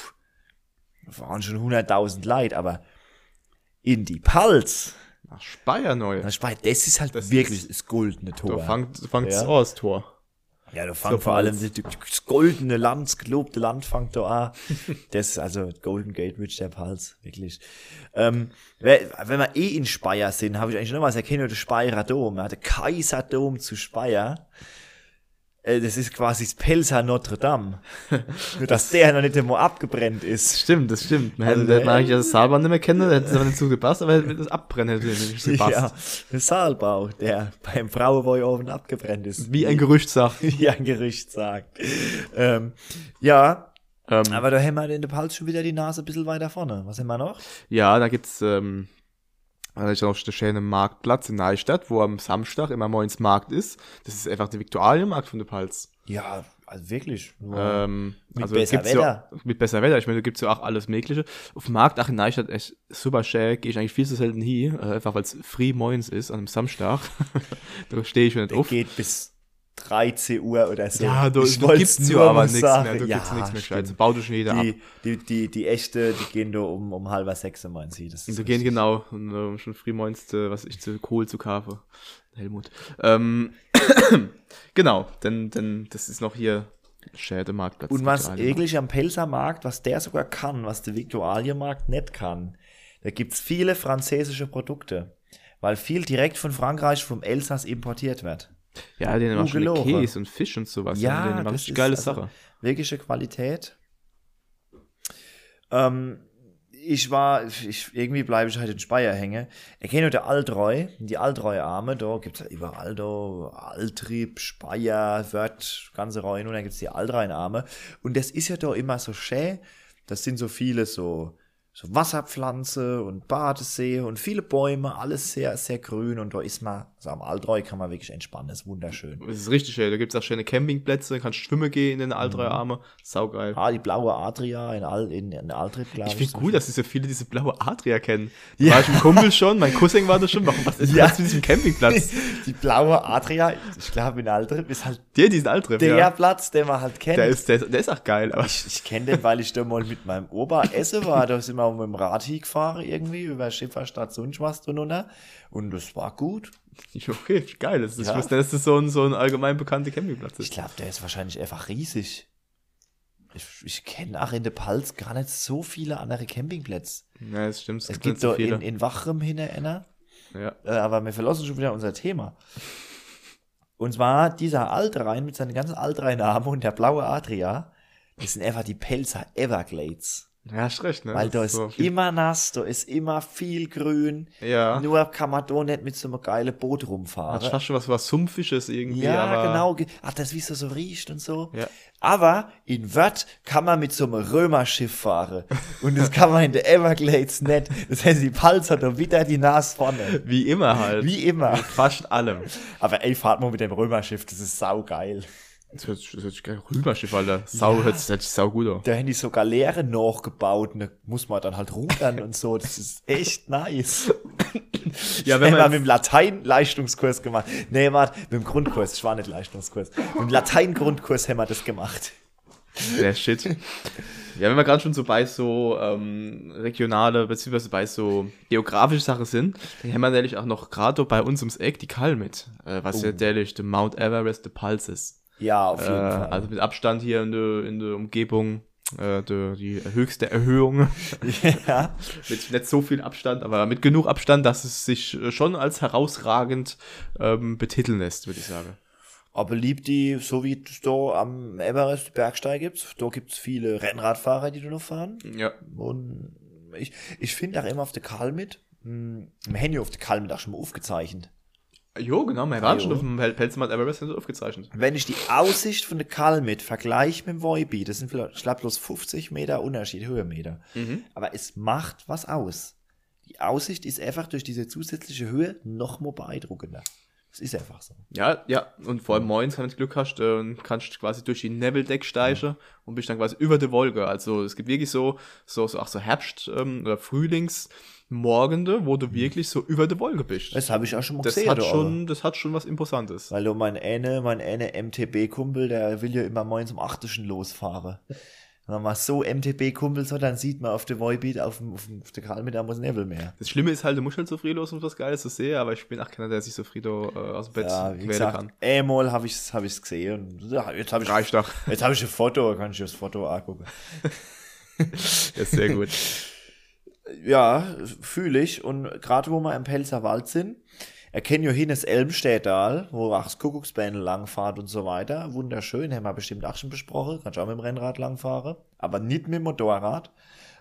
waren schon 100.000 Leute, aber in die Pals. Nach Speyer neu. Das ist halt das wirklich das goldene Tor. Da fängt es an, das Tor. Ja, da fängt vor allem das goldene Land, das gelobte Land fängt da an. Das ist also Golden Gate Bridge der Pals, wirklich. Wenn wir in Speyer sind, habe ich eigentlich noch was erkennen, der Speyerer Dom, der Kaiserdom zu Speyer. Das ist quasi das Pelzer Notre Dame. Nur, dass der noch nicht einmal abgebrennt ist. Stimmt, das stimmt. Man hätte eigentlich das Saalbau nicht mehr kennen, da hätte es aber nicht so gepasst, aber das Abbrennen hätte nicht gepasst. Ja, der Saalbau, der beim Frauenbräuofen abgebrennt ist. Wie ein Gerücht sagt. Wie ein Gerücht sagt. Ja, aber da haben wir in der Pals schon wieder die Nase ein bisschen weiter vorne. Was haben wir noch? Ja, da gibt's da ist auch der schöne Marktplatz in Neustadt, wo am Samstag immer morgens Markt ist. Das ist einfach der Viktualienmarkt von der Pals. Ja, also wirklich. Mit besser Wetter. Ja, mit besser Wetter. Ich meine, da gibt's ja auch alles Mögliche. Auf dem Markt, in Neustadt, echt super schön. Gehe ich eigentlich viel zu selten hin, einfach weil es früh morgens ist, an einem Samstag. Da stehe ich schon nicht auf. Geht bis 13 Uhr oder so. Ja, du gibt's ja aber nichts mehr. Du gibt's nichts mehr gescheit. Bau du schon jeder ab. Die echte, die gehen da um 5:30 meinen sie. Das die gehen genau, schon früh morgens, zu Kohl zu kaufen. Helmut. Genau, denn das ist noch hier der Marktplatz. Und was eklig am Pelzer Markt, was der sogar kann, was der Viktualienmarkt nicht kann, da gibt's viele französische Produkte, weil viel direkt von Frankreich, vom Elsass importiert wird. Ja, den haben schon Käse und Fisch und sowas. Ja, das ist eine geile Sache. Wirkliche Qualität. Irgendwie bleibe ich halt in Speyer hängen. Ich kenne nur der Altreu, die Altreu-Arme, da gibt's ja überall da, Altrieb, Speyer, Wörth, ganze Reuen, und dann gibt's die Altreu-Arme. Und das ist ja da immer so schön, das sind so viele so Wasserpflanze und Badesee und viele Bäume, alles sehr, sehr grün, und da ist man, also am Altreu kann man wirklich entspannen, das ist wunderschön. Das ist richtig schön, da gibt's auch schöne Campingplätze, kannst schwimmen gehen in den Altreu-Arme, saugeil. Die blaue Adria in Altrip, glaube ich. Ich finde gut, dass so viele diese blaue Adria kennen. Ja. War ich ein Kumpel schon, mein Cousin war da schon, was ist das mit diesem Campingplatz? Die blaue Adria, ich glaube in Altrip ist halt diesen Altrip, der Platz, den man halt kennt. Der ist auch geil. Aber ich kenne den, weil ich da mal mit meinem Opa essen war, da sind wir mit dem Rad hingefahren irgendwie, über Schifferstadt sonst was drunter, und das war gut. Okay, geil. Ich wusste, dass das so ein allgemein bekannter Campingplatz ist. Ich glaube, der ist wahrscheinlich einfach riesig. Ich kenne auch in der Pals gar nicht so viele andere Campingplätze. Ja, das stimmt. Es gibt so in Wachrem einer. Ja. Aber wir verlassen schon wieder unser Thema. Und zwar dieser Altrhein mit seinen ganzen Altrhein-Namen und der blaue Adria, Das sind einfach die Pelzer Everglades. Ja, hast recht, ne? Weil da ist so immer nass, da ist immer viel grün. Ja. Nur kann man da nicht mit so einem geilen Boot rumfahren. Hat fast schon was Sumpfisches irgendwie. Ja, aber genau. Ach, das wie so riecht und so. Ja. Aber in Wörth kann man mit so einem Römerschiff fahren. Und das kann man in der Everglades nicht. Das heißt, die Palzer da wieder die Nase vorne. Wie immer halt. Wie immer. Mit fast allem. Aber ey, fahrt mal mit dem Römerschiff, das ist saugeil. Das hört sich geil. Rüberschiff, Alter. Hört sich sau gut an. Da haben die so Galeeren nachgebaut und da muss man dann halt rudern und so. Das ist echt nice. Ja, wenn man mit dem Latein-Leistungskurs gemacht. Nee, warte, mit dem Grundkurs. Ich war nicht Leistungskurs. Mit dem Latein-Grundkurs haben wir das gemacht. Der Shit. Ja, wenn wir gerade schon so bei so regionale, beziehungsweise bei so geografische Sachen sind, dann haben wir natürlich auch noch gerade bei uns ums Eck die Kalmit, was ja natürlich der Mount Everest der Pals ist. Ja, auf jeden Fall. Also mit Abstand hier in der Umgebung, die höchste Erhöhung. Ja. Mit nicht so viel Abstand, aber mit genug Abstand, dass es sich schon als herausragend betiteln lässt, würde ich sagen. Aber liebt die, so wie es da am Everest Bergsteig gibt, da gibt es viele Rennradfahrer, die da noch fahren. Ja. Und ich finde auch immer auf der Kalmit, im Handy auf der Kalmit auch schon mal aufgezeichnet. Jo, genau, wir waren schon auf dem Pelzmount Everest aufgezeichnet. Wenn ich die Aussicht von der Kalmit vergleiche mit dem Voibi, das sind vielleicht, ich glaube, bloß 50 Meter Unterschied, Höhenmeter. Aber es macht was aus. Die Aussicht ist einfach durch diese zusätzliche Höhe noch mal beeindruckender. Das ist einfach so. Ja, und vor allem morgens, wenn du Glück hast, kannst du quasi durch die Nebeldeck steigen und bist dann quasi über der Wolke. Also es gibt wirklich so Herbst- oder Frühlingsmorgende, wo du wirklich so über der Wolke bist. Das habe ich auch schon mal Das gesehen. das hat schon was Imposantes. Weil mein eine MTB-Kumpel, der will ja immer morgens um 8 Uhr losfahren. Wenn man so MTB-Kumpel so, dann sieht man auf der Voibeat, auf der Kalmit, da muss Nebel mehr. Das Schlimme ist halt, du musst halt so früh los, um was Geiles zu sehen, aber ich bin auch keiner, der sich so früh aus dem Bett quälen kann. Einmal habe ich's gesehen. Und jetzt habe ich, Reicht doch. Jetzt habe ich ein Foto, kann ich das Foto angucken. Ja, sehr gut. Ja, fühle ich. Und gerade wo wir im Pelzer Wald sind, erkennen ja hin das Elmstädtal, wo auch das Kuckucksbändel langfahrt und so weiter. Wunderschön, haben wir bestimmt auch schon besprochen. Kannst du auch mit dem Rennrad langfahren, aber nicht mit dem Motorrad.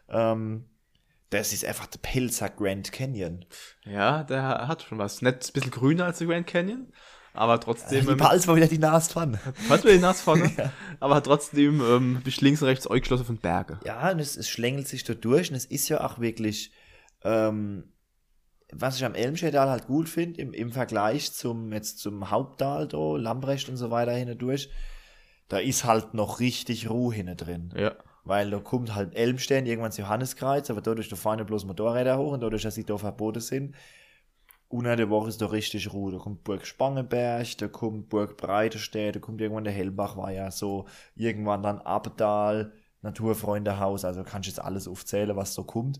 Das ist einfach der Pelzer Grand Canyon. Ja, der hat schon was. Nicht ein bisschen grüner als der Grand Canyon, aber trotzdem. Die Pals war wieder die Nase vorne. Hat wieder die Nase vorne, ja. Aber hat trotzdem bist links und rechts eingeschlossen von Berge. Ja, und es schlängelt sich da durch und es ist ja auch wirklich, was ich am Elmstädtal halt gut finde, im Vergleich zum Haupttal da, Lambrecht und so weiter hindurch, da ist halt noch richtig Ruhe hinten drin. Ja. Weil da kommt halt Elmstedt, irgendwann das Johanneskreuz, aber dadurch da fahren bloß Motorräder hoch und dadurch, dass sie da verboten sind, unter der Woche ist da richtig Ruhe. Da kommt Burg Spangenberg, da kommt Burg Breitestedt, da kommt irgendwann der Hellbach, war ja so, irgendwann dann Abendal, Naturfreundehaus, also kannst du jetzt alles aufzählen, was so kommt.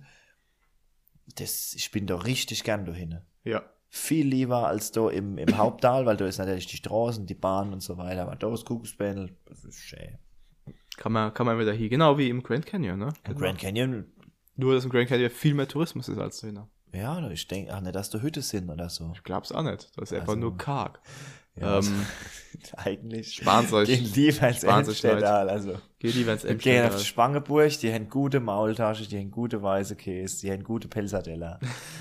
Ich bin da richtig gern da hin. Ja. Viel lieber als da im Haupttal, weil da ist natürlich die Straßen, die Bahn und so weiter, aber da ist Kuckucksbändel, das ist schön. Kann man wieder hier, genau wie im Grand Canyon, ne? Im Grand Canyon. Nur, dass im Grand Canyon viel mehr Tourismus ist als da hin. Ja, ich denke auch nicht, dass da Hütte sind oder so. Ich glaub's auch nicht. Das ist einfach nur karg. Ja, eigentlich. Sparen euch. Gehen lieber ins Elmstädtal, also. Geht lieber ins Elmstädtal. Gehen auf die Spangenburg, die haben gute Maultasche, die haben gute weiße Käse, die haben gute Pelzerteller.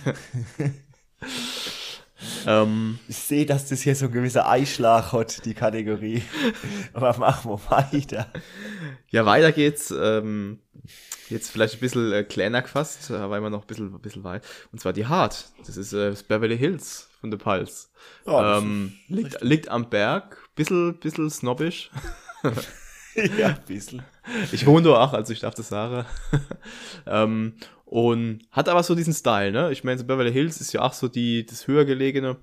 Ich sehe, dass das hier so ein gewisser Einschlag hat, die Kategorie. Aber machen wir weiter. Ja, weiter geht's. Jetzt vielleicht ein bisschen kleiner gefasst, weil wir noch ein bisschen weit. Und zwar die Hart. Das ist das Beverly Hills von der Pals. Ja, liegt am Berg. Bisschen snobbisch. Ja, ein bisschen. Ich wohne da auch, also ich darf das sagen. Und hat aber so diesen Style, ne? Ich meine, so Beverly Hills ist ja auch so das höher gelegene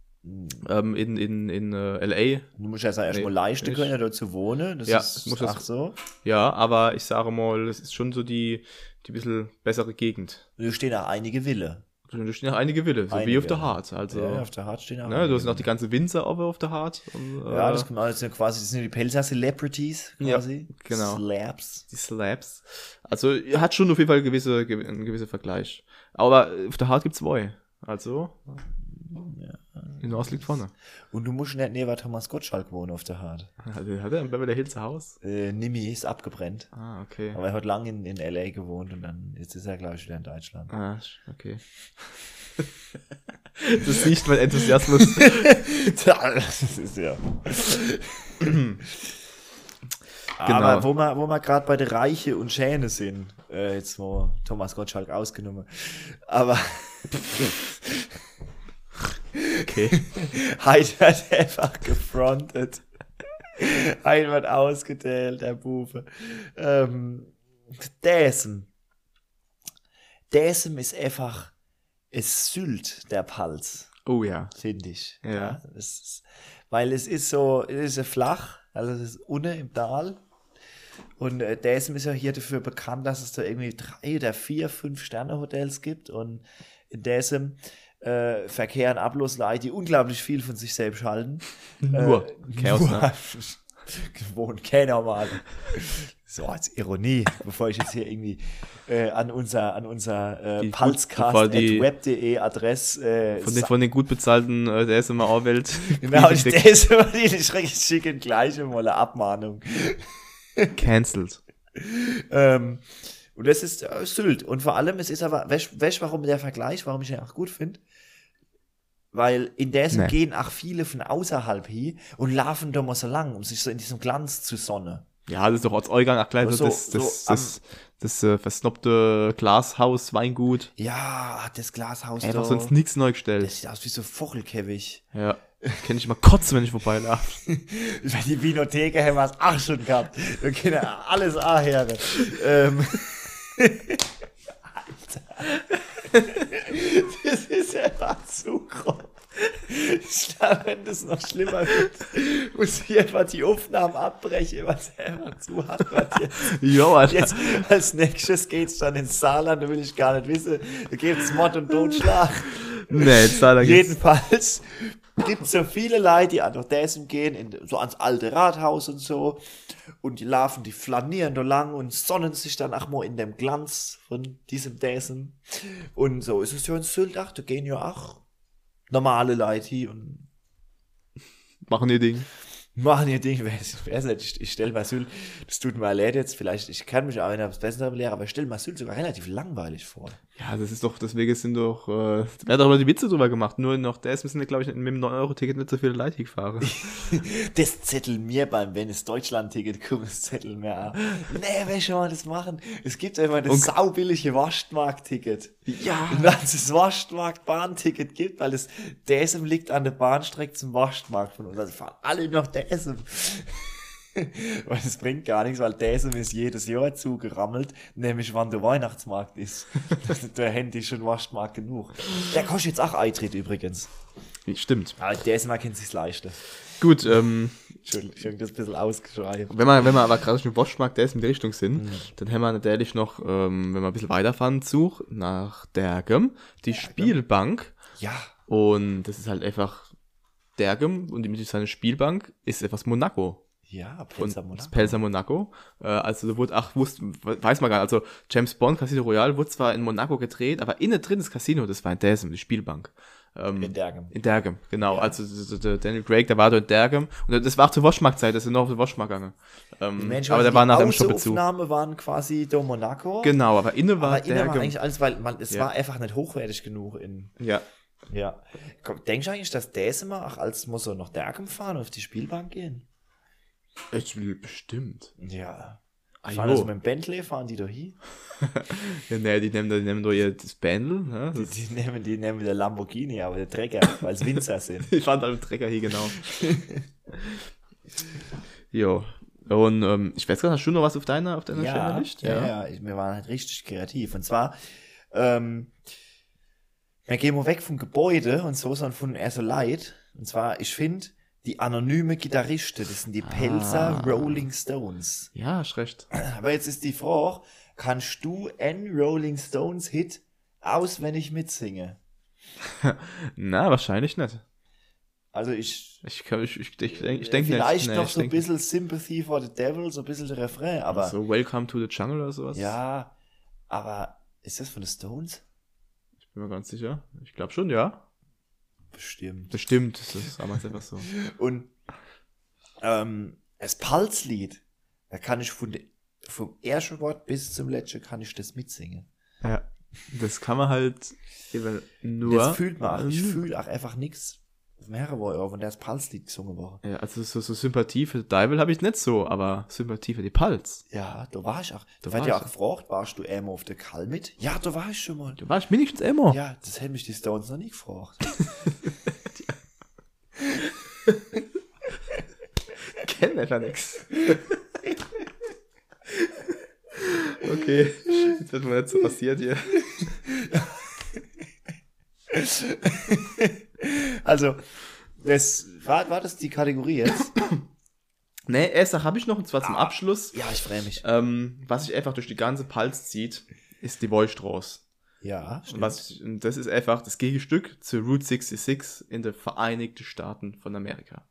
in L.A. Du musst ja erstmal leisten können, dort zu wohnen. Das ist auch so. Ja, aber ich sage mal, das ist schon so die bisschen bessere Gegend. Da stehen auch einige Villen. Da stehen auch einige Villen, so wie auf der Hart. Also, ja, auf der Hart stehen auch. Ne, du hast noch die ganze Winzer auf der Hart. Und, ja, das kommt also quasi, das sind die Pelzer Celebrities quasi. Ja, genau. Slabs. Die Slabs. Also hat schon auf jeden Fall einen gewissen Vergleich. Aber auf der Hart gibt's zwei. Also. In North liegt vorne. Und du musst nicht neben Thomas Gottschalk wohnen auf der Hart. Hat er in Beverly Hills ein Haus? Nimi ist abgebrannt. Ah, okay. Aber er hat lange in L.A. gewohnt und dann, jetzt ist er, glaube ich, wieder in Deutschland. Ah, okay. Das sieht mein Enthusiasmus. Das ist ja. Genau. Aber wo wir gerade bei der Reiche und Schäne sind, jetzt wo Thomas Gottschalk ausgenommen, aber okay. Heid wird einfach gefrontet. Heid wird ausgeteilt, der Bube. Däsem ist einfach es Sylt der Palz. Oh ja. Finde ich. Ja. Weil es ist so flach, also es ist unten im Tal. Und Däsem ist ja hier dafür bekannt, dass es da irgendwie 3 oder 4, 5 Sterne-Hotels gibt. Und in Däsem verkehren ablos Leute, die unglaublich viel von sich selbst halten. Nur Chaos, ne? Gewohnt, keiner mal. So als Ironie, bevor ich jetzt hier irgendwie an unser Palzcast.web.de Adresse von den gut bezahlten DSMR-Welt. genau, die DSMR, die schicken gleich mal eine Abmahnung. Cancelled. Und das ist Sylt. Und vor allem, es ist aber, weißt warum der Vergleich, warum ich den auch gut finde? Weil in Däsem gehen auch viele von außerhalb hin und laufen da mal so lang, um sich so in diesem Glanz zu sonnen. Ja, das ist doch als Eugang auch gleich das versnobte Glashaus, Weingut. Ja, das Glashaus einfach da. Sonst nichts neu gestellt. Das sieht aus wie so Vogelkäfig. Ja, kenn ich mal kotzen, wenn ich vorbeilaufe. Bei die Vinotheke haben wir es auch schon gehabt. Wir können ja alles anhören. Alter. Das ist einfach zu groß. Ich glaube, wenn das noch schlimmer wird, muss ich einfach die Aufnahmen abbrechen, was er einfach zu hat. Jetzt als nächstes geht's dann ins Saarland, da will ich gar nicht wissen. Da gibt's Mord und Totschlag. Nee, Saarland jedenfalls gibt's so viele Leute, die nach Däsem gehen, so ans alte Rathaus und so. Und die laufen, die flanieren da lang und sonnen sich dann auch mal in dem Glanz von diesem Däsem. Und so ist es ja in Sylt, da gehen ja auch normale Leute hier und machen ihr Ding. Ich stelle mir Sylt, das tut mir leid jetzt, vielleicht, ich kann mich auch nicht aufs Bessere belehren, aber ich stelle mir Sylt sogar relativ langweilig vor. Ja, das ist doch, deswegen sind doch, wer hat doch mal die Witze drüber gemacht, nur noch das müssen wir, glaube ich, mit dem 9-Euro-Ticket nicht so viele Leute gefahren. Das zettel mir beim, wenn es Deutschland-Ticket kommt, das zettel mir an. Nee, wer schon mal das machen? Es gibt immer das saubillige Waschmarkt-Ticket. Ja. Und wenn es das Waschmarkt-Bahn-Ticket gibt, weil das Däsem liegt an der Bahnstrecke zum Waschmarkt von uns, also fahren alle nach Däsem. Weil es bringt gar nichts, weil Däsem ist jedes Jahr zugerammelt, nämlich wann der Weihnachtsmarkt ist. Der Handy ist schon Waschmarkt genug. Der kostet jetzt auch Eintritt übrigens. Stimmt. Aber Däsem kann sich's leisten. Gut, Entschuldigung, das ein bisschen ausgeschreibt. Wenn wir aber gerade schon im Waschmarkt Däsem in die Richtung sind, dann haben wir natürlich noch, wenn wir ein bisschen weiterfahren, Zug nach Dergem, die Spielbank. Ja. Und das ist halt einfach Dergem und mit seiner Spielbank ist etwas Monaco. Ja, Pelzer Monaco. Pelzer Monaco. Also da wurde, weiß man gar nicht, also James Bond Casino Royale wurde zwar in Monaco gedreht, aber innen drin das Casino, das war in Däsem, die Spielbank. In Dergem. In Dergem, genau. Ja. Also der Daniel Craig, der war da in Dergem und das war auch zur Waschmarktzeit, das ist noch auf der Waschmarkt gegangen. Aber der war nach dem Shop-Bezug. Die Aufnahmen waren quasi da Monaco. Genau, aber innen war Dergem. Innen war eigentlich alles, weil es war einfach nicht hochwertig genug in... Ja. Ja. Denkst du eigentlich, dass Däsemer auch als muss er nach Dergem fahren und auf die Spielbank gehen? Ich will bestimmt. Ja. Fahren also mit dem Bentley, fahren die da hin? Ja, nee, die nehmen doch ihr das Bentley. Ne? Die nehmen der Lamborghini, aber der Trecker, weil es Winzer sind. Die fahren da mit dem Trecker hier, genau. Jo. Und ich weiß gar nicht, hast du noch was auf deiner Stelle-Liste? Ja, wir waren halt richtig kreativ. Und zwar, wir gehen mal weg vom Gebäude und so, sondern von eher so Leid. Und zwar, ich finde, die anonyme Gitarriste, das sind die Pelzer Rolling Stones. Ja, ist recht. Aber jetzt ist die Frage, kannst du einen Rolling Stones Hit auswendig mitsingen? Na, wahrscheinlich nicht. Also ich denke vielleicht noch so ein bisschen Sympathy for the Devil, so ein bisschen der Refrain, aber... So Welcome to the Jungle oder sowas? Ja, aber ist das von den Stones? Ich bin mir ganz sicher. Ich glaube schon, ja. Bestimmt. Bestimmt, das ist damals einfach so. Und das Pulslied, da kann ich vom ersten Wort bis zum letzten kann ich das mitsingen. Ja, das kann man halt eben nur... Das fühlt man auch. Ich fühle auch einfach nichts mehrere Wochen, wenn das Pulslied gesungen war. Ja, also so Sympathie für Devil habe ich nicht so, aber Sympathie für die Puls. Ja, da war ich auch. Da wird ja auch gefragt, warst du Emo auf der Kall mit? Ja, da war ich schon mal. Du warst wenigstens Emo. Ja, das hätten mich die Stones noch nie gefragt. Kennen einfach nix. Okay, jetzt wird mal nicht so passiert hier. Also, war das die Kategorie jetzt? Nee, erst habe ich noch, und zwar zum Abschluss. Ja, ich freue mich. Was sich einfach durch die ganze Pulse zieht, ist die Wollstrauß. Ja, stimmt. Und das ist einfach das Gegenstück zu Route 66 in den Vereinigten Staaten von Amerika.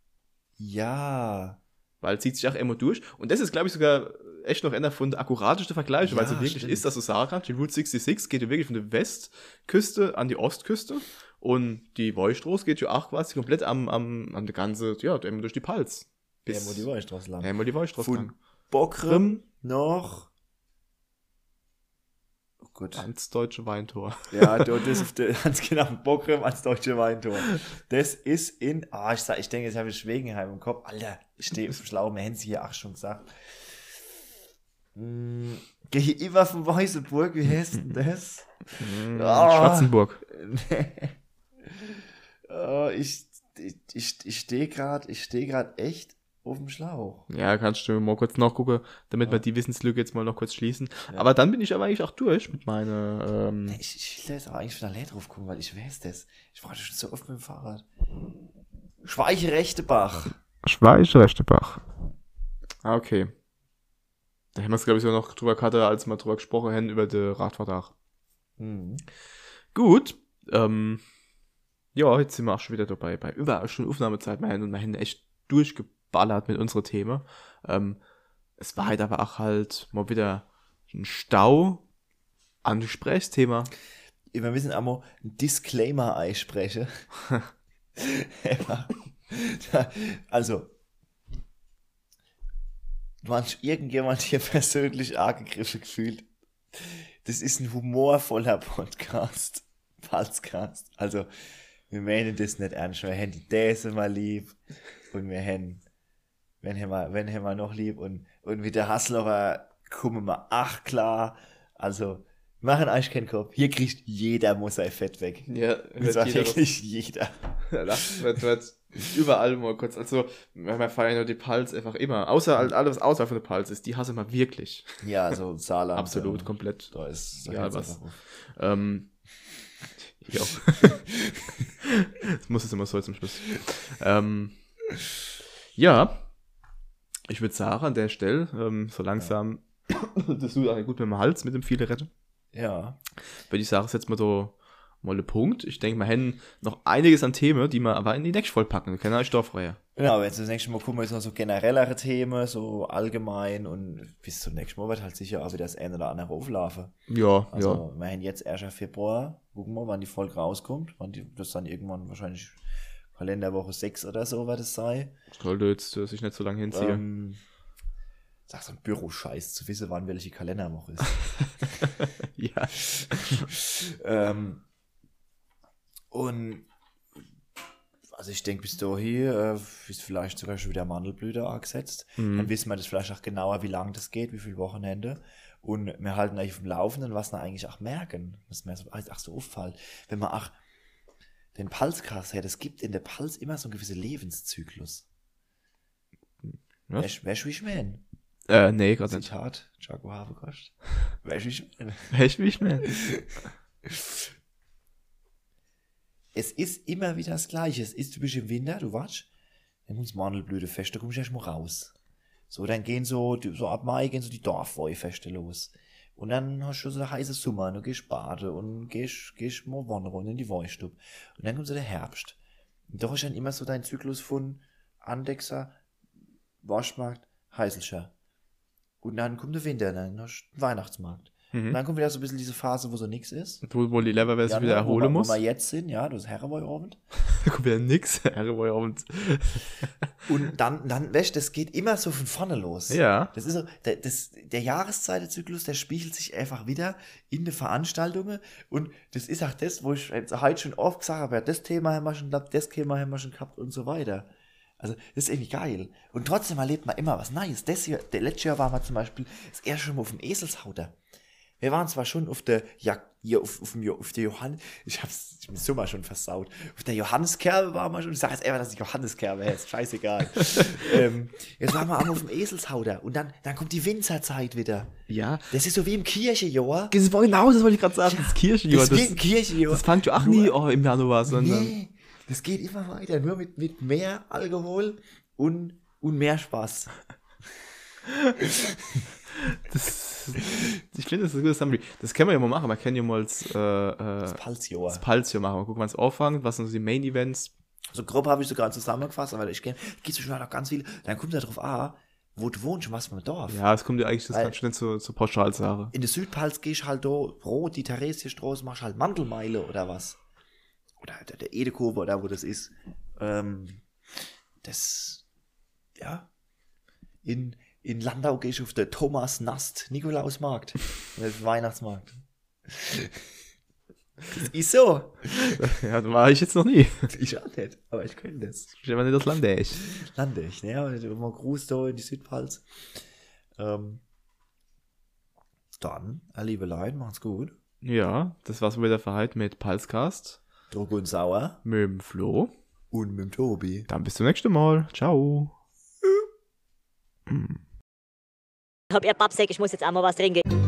Ja. Weil zieht sich auch immer durch. Und das ist, glaube ich, sogar echt noch einer von der akkuratesten Vergleiche, weil es so wirklich ist, dass du sagen kannst, die Route 66 geht ja wirklich von der Westküste an die Ostküste und die Wollstrauß geht ja auch quasi komplett an der ganze, ja, immer durch die Pulse. Einmal die Wollstrauß lang. Einmal die Wollstrauß lang. Bockrim noch. Oh Gott. Ans deutsche Weintor. Ja, das ist ganz genau, Bockrim ans deutsche Weintor. Das ist in, ich denke, jetzt habe ich Schwegenheim im Kopf. Alter, ich stehe auf dem Schlauch, mir haben sie hier auch schon gesagt. Gehe über von Weißenburg, wie heißt denn das? Schwarzenburg. Ich stehe gerade echt auf dem Schlauch. Ja, kannst du mal kurz nachgucken, damit wir die Wissenslücke jetzt mal noch kurz schließen. Ja. Aber dann bin ich aber eigentlich auch durch mit meiner... Ich will jetzt aber eigentlich von der Lehre drauf gucken, weil ich weiß das. Ich fahre schon so oft mit dem Fahrrad. Schweich-Rechtebach. Schweich-Rechtebach. Ah, okay. Da haben wir es, glaube ich, so noch drüber gehabt, als wir drüber gesprochen haben, über den Radvertrag. Gut. Ja, jetzt sind wir auch schon wieder dabei bei überall schon Aufnahmezeit. Wir haben echt durchgeballert mit unseren Themen. Es war halt aber auch halt mal wieder ein Stau an Gesprächsthema. Wir müssen einmal einen Disclaimer einsprechen. Also, du hast irgendjemand hier persönlich angegriffen gefühlt. Das ist ein humorvoller Podcast. Pulscast. Also, wir meinen das nicht ernst. Wir haben die Däse mal lieb. Und wir haben, wenn wir noch lieb. Und mit der Hasslocher kommen wir ach klar. Also, machen euch keinen Kopf. Hier kriegt jeder muss sein Fett weg. Ja, das war wirklich jeder. Ja, das wird überall mal kurz. Also, wir feiern ja die Puls einfach immer. Außer alles außerhalb von der Puls ist, die hasse man wirklich. Ja, also Saarland. Absolut, komplett. Da ist egal was. Ja. Das muss jetzt immer so zum Schluss. Ja, ich würde sagen, an der Stelle, so langsam, das tut auch gut mit dem Hals, mit dem viele retten. Ja. Würde ich sagen, setzen wir da mal einen Punkt. Ich denke, wir hätten noch einiges an Themen, die wir aber in die nächste Folge packen. Wir können euch da freuen. Genau, jetzt das nächste Mal gucken wir jetzt noch so generellere Themen, so allgemein und bis zum nächsten Mal wird halt sicher auch wieder das eine oder andere auflaufen. Ja, also, wir haben jetzt 1. Februar, gucken wir, wann die Folge rauskommt, das dann irgendwann wahrscheinlich Kalenderwoche 6 oder so wird es sein. Sollte jetzt sich nicht so lange hinziehen. Sag so ein Büroscheiß, zu wissen, wann welche Kalenderwoche ist. Ja. Und also ich denke, bis dahin ist vielleicht sogar schon wieder Mandelblüte angesetzt. Dann wissen wir das vielleicht auch genauer, wie lange das geht, wie viele Wochenende. Und wir halten euch auf dem Laufenden, was wir eigentlich auch merken. Was mir so auffällt. Wenn man auch den Pulscast hat, es gibt in der Puls immer so einen gewissen Lebenszyklus. Weißt du, wie ich meine? Nee, gerade nicht. Zitat, Jaco Habekost. Weißt du, wie ich meine? Weißt du, wie ich meine? Es ist immer wieder das Gleiche. Es ist typisch im Winter, du weißt, dann kommst Mandelblütefest, da kommst du erstmal raus. So, dann gehen so ab Mai gehen so die Dorfweihfeste los. Und dann hast du so einen heißen Sommer, du gehst baden und gehst mal wandern und in die Weihstube. Und dann kommt so der Herbst. Und da hast du dann immer so deinen Zyklus von Andechser, Waschmarkt, Heißelscher. Und dann kommt der Winter, dann hast du den Weihnachtsmarkt. Und dann kommt wieder so ein bisschen diese Phase, wo so nix ist. Wo die Leverware sich wieder erholen muss. Wo wir jetzt sind, ja, das ist Herrenweihrabend. Da kommt wieder nix, Herrenweihrabend. Und dann, weißt du, das geht immer so von vorne los. Ja. Das ist so, der Jahreszeitenzyklus, der spiegelt sich einfach wieder in den Veranstaltungen. Und das ist auch das, wo ich jetzt heute schon oft gesagt habe, ja, das Thema haben wir schon gehabt, das Thema haben wir schon gehabt und so weiter. Also, das ist irgendwie geil. Und trotzdem erlebt man immer was Neues. Letztes Jahr waren wir zum Beispiel das erste Mal auf dem Eselshauter. Wir waren zwar schon auf der Johannes, ich bin so mal schon versaut. Auf der Johanneskerbe waren wir schon, ich sage jetzt einfach, dass es Johanneskerbe heißt, scheißegal. Jetzt waren wir auf dem Eselshauter und dann kommt die Winzerzeit wieder. Ja. Das ist so wie im Kirchenjahr. Das wollte ich gerade sagen, das Kirchenjahr. Das ist wie im Kirchenjahr. Das fängt ja auch nie im Januar, sondern... Nee, das geht immer weiter, nur mit mehr Alkohol und mehr Spaß. Ich finde, das ist ein gutes Summary. Das können wir ja mal machen. Man kann ja mal das Palzjahr machen. Mal gucken, wann es aufhängt. Was sind so die Main-Events? So grob habe ich sogar zusammengefasst, aber ich kenne, gibt es schon noch ganz viele. Dann kommt da drauf wo du wohnst und was für ein Dorf. Ja, es kommt ja eigentlich das ganz schnell zur Pauschalsache. In der Südpalz gehst halt da, Brot, die Theresienstraße, machst halt Mandelmeile oder was. Oder der Edekurve oder wo das ist. Ja. In Landau gehst du auf der Thomas Nast Nikolausmarkt. Der Weihnachtsmarkt. Das ist so. Ja, das war ich jetzt noch nie. Ich auch nicht, aber ich könnte das. Ich stelle mal nicht das Landech. Landech, ne? Immer Gruß da in die Südpfalz. Dann, Liebelein, macht's gut. Ja, das war's wieder für heute mit Palzcast. Druck und Sauer. Mit dem Flo. Und mit dem Tobi. Dann bis zum nächsten Mal. Ciao. Hab ihr Babsack, ich muss jetzt einmal was trinken.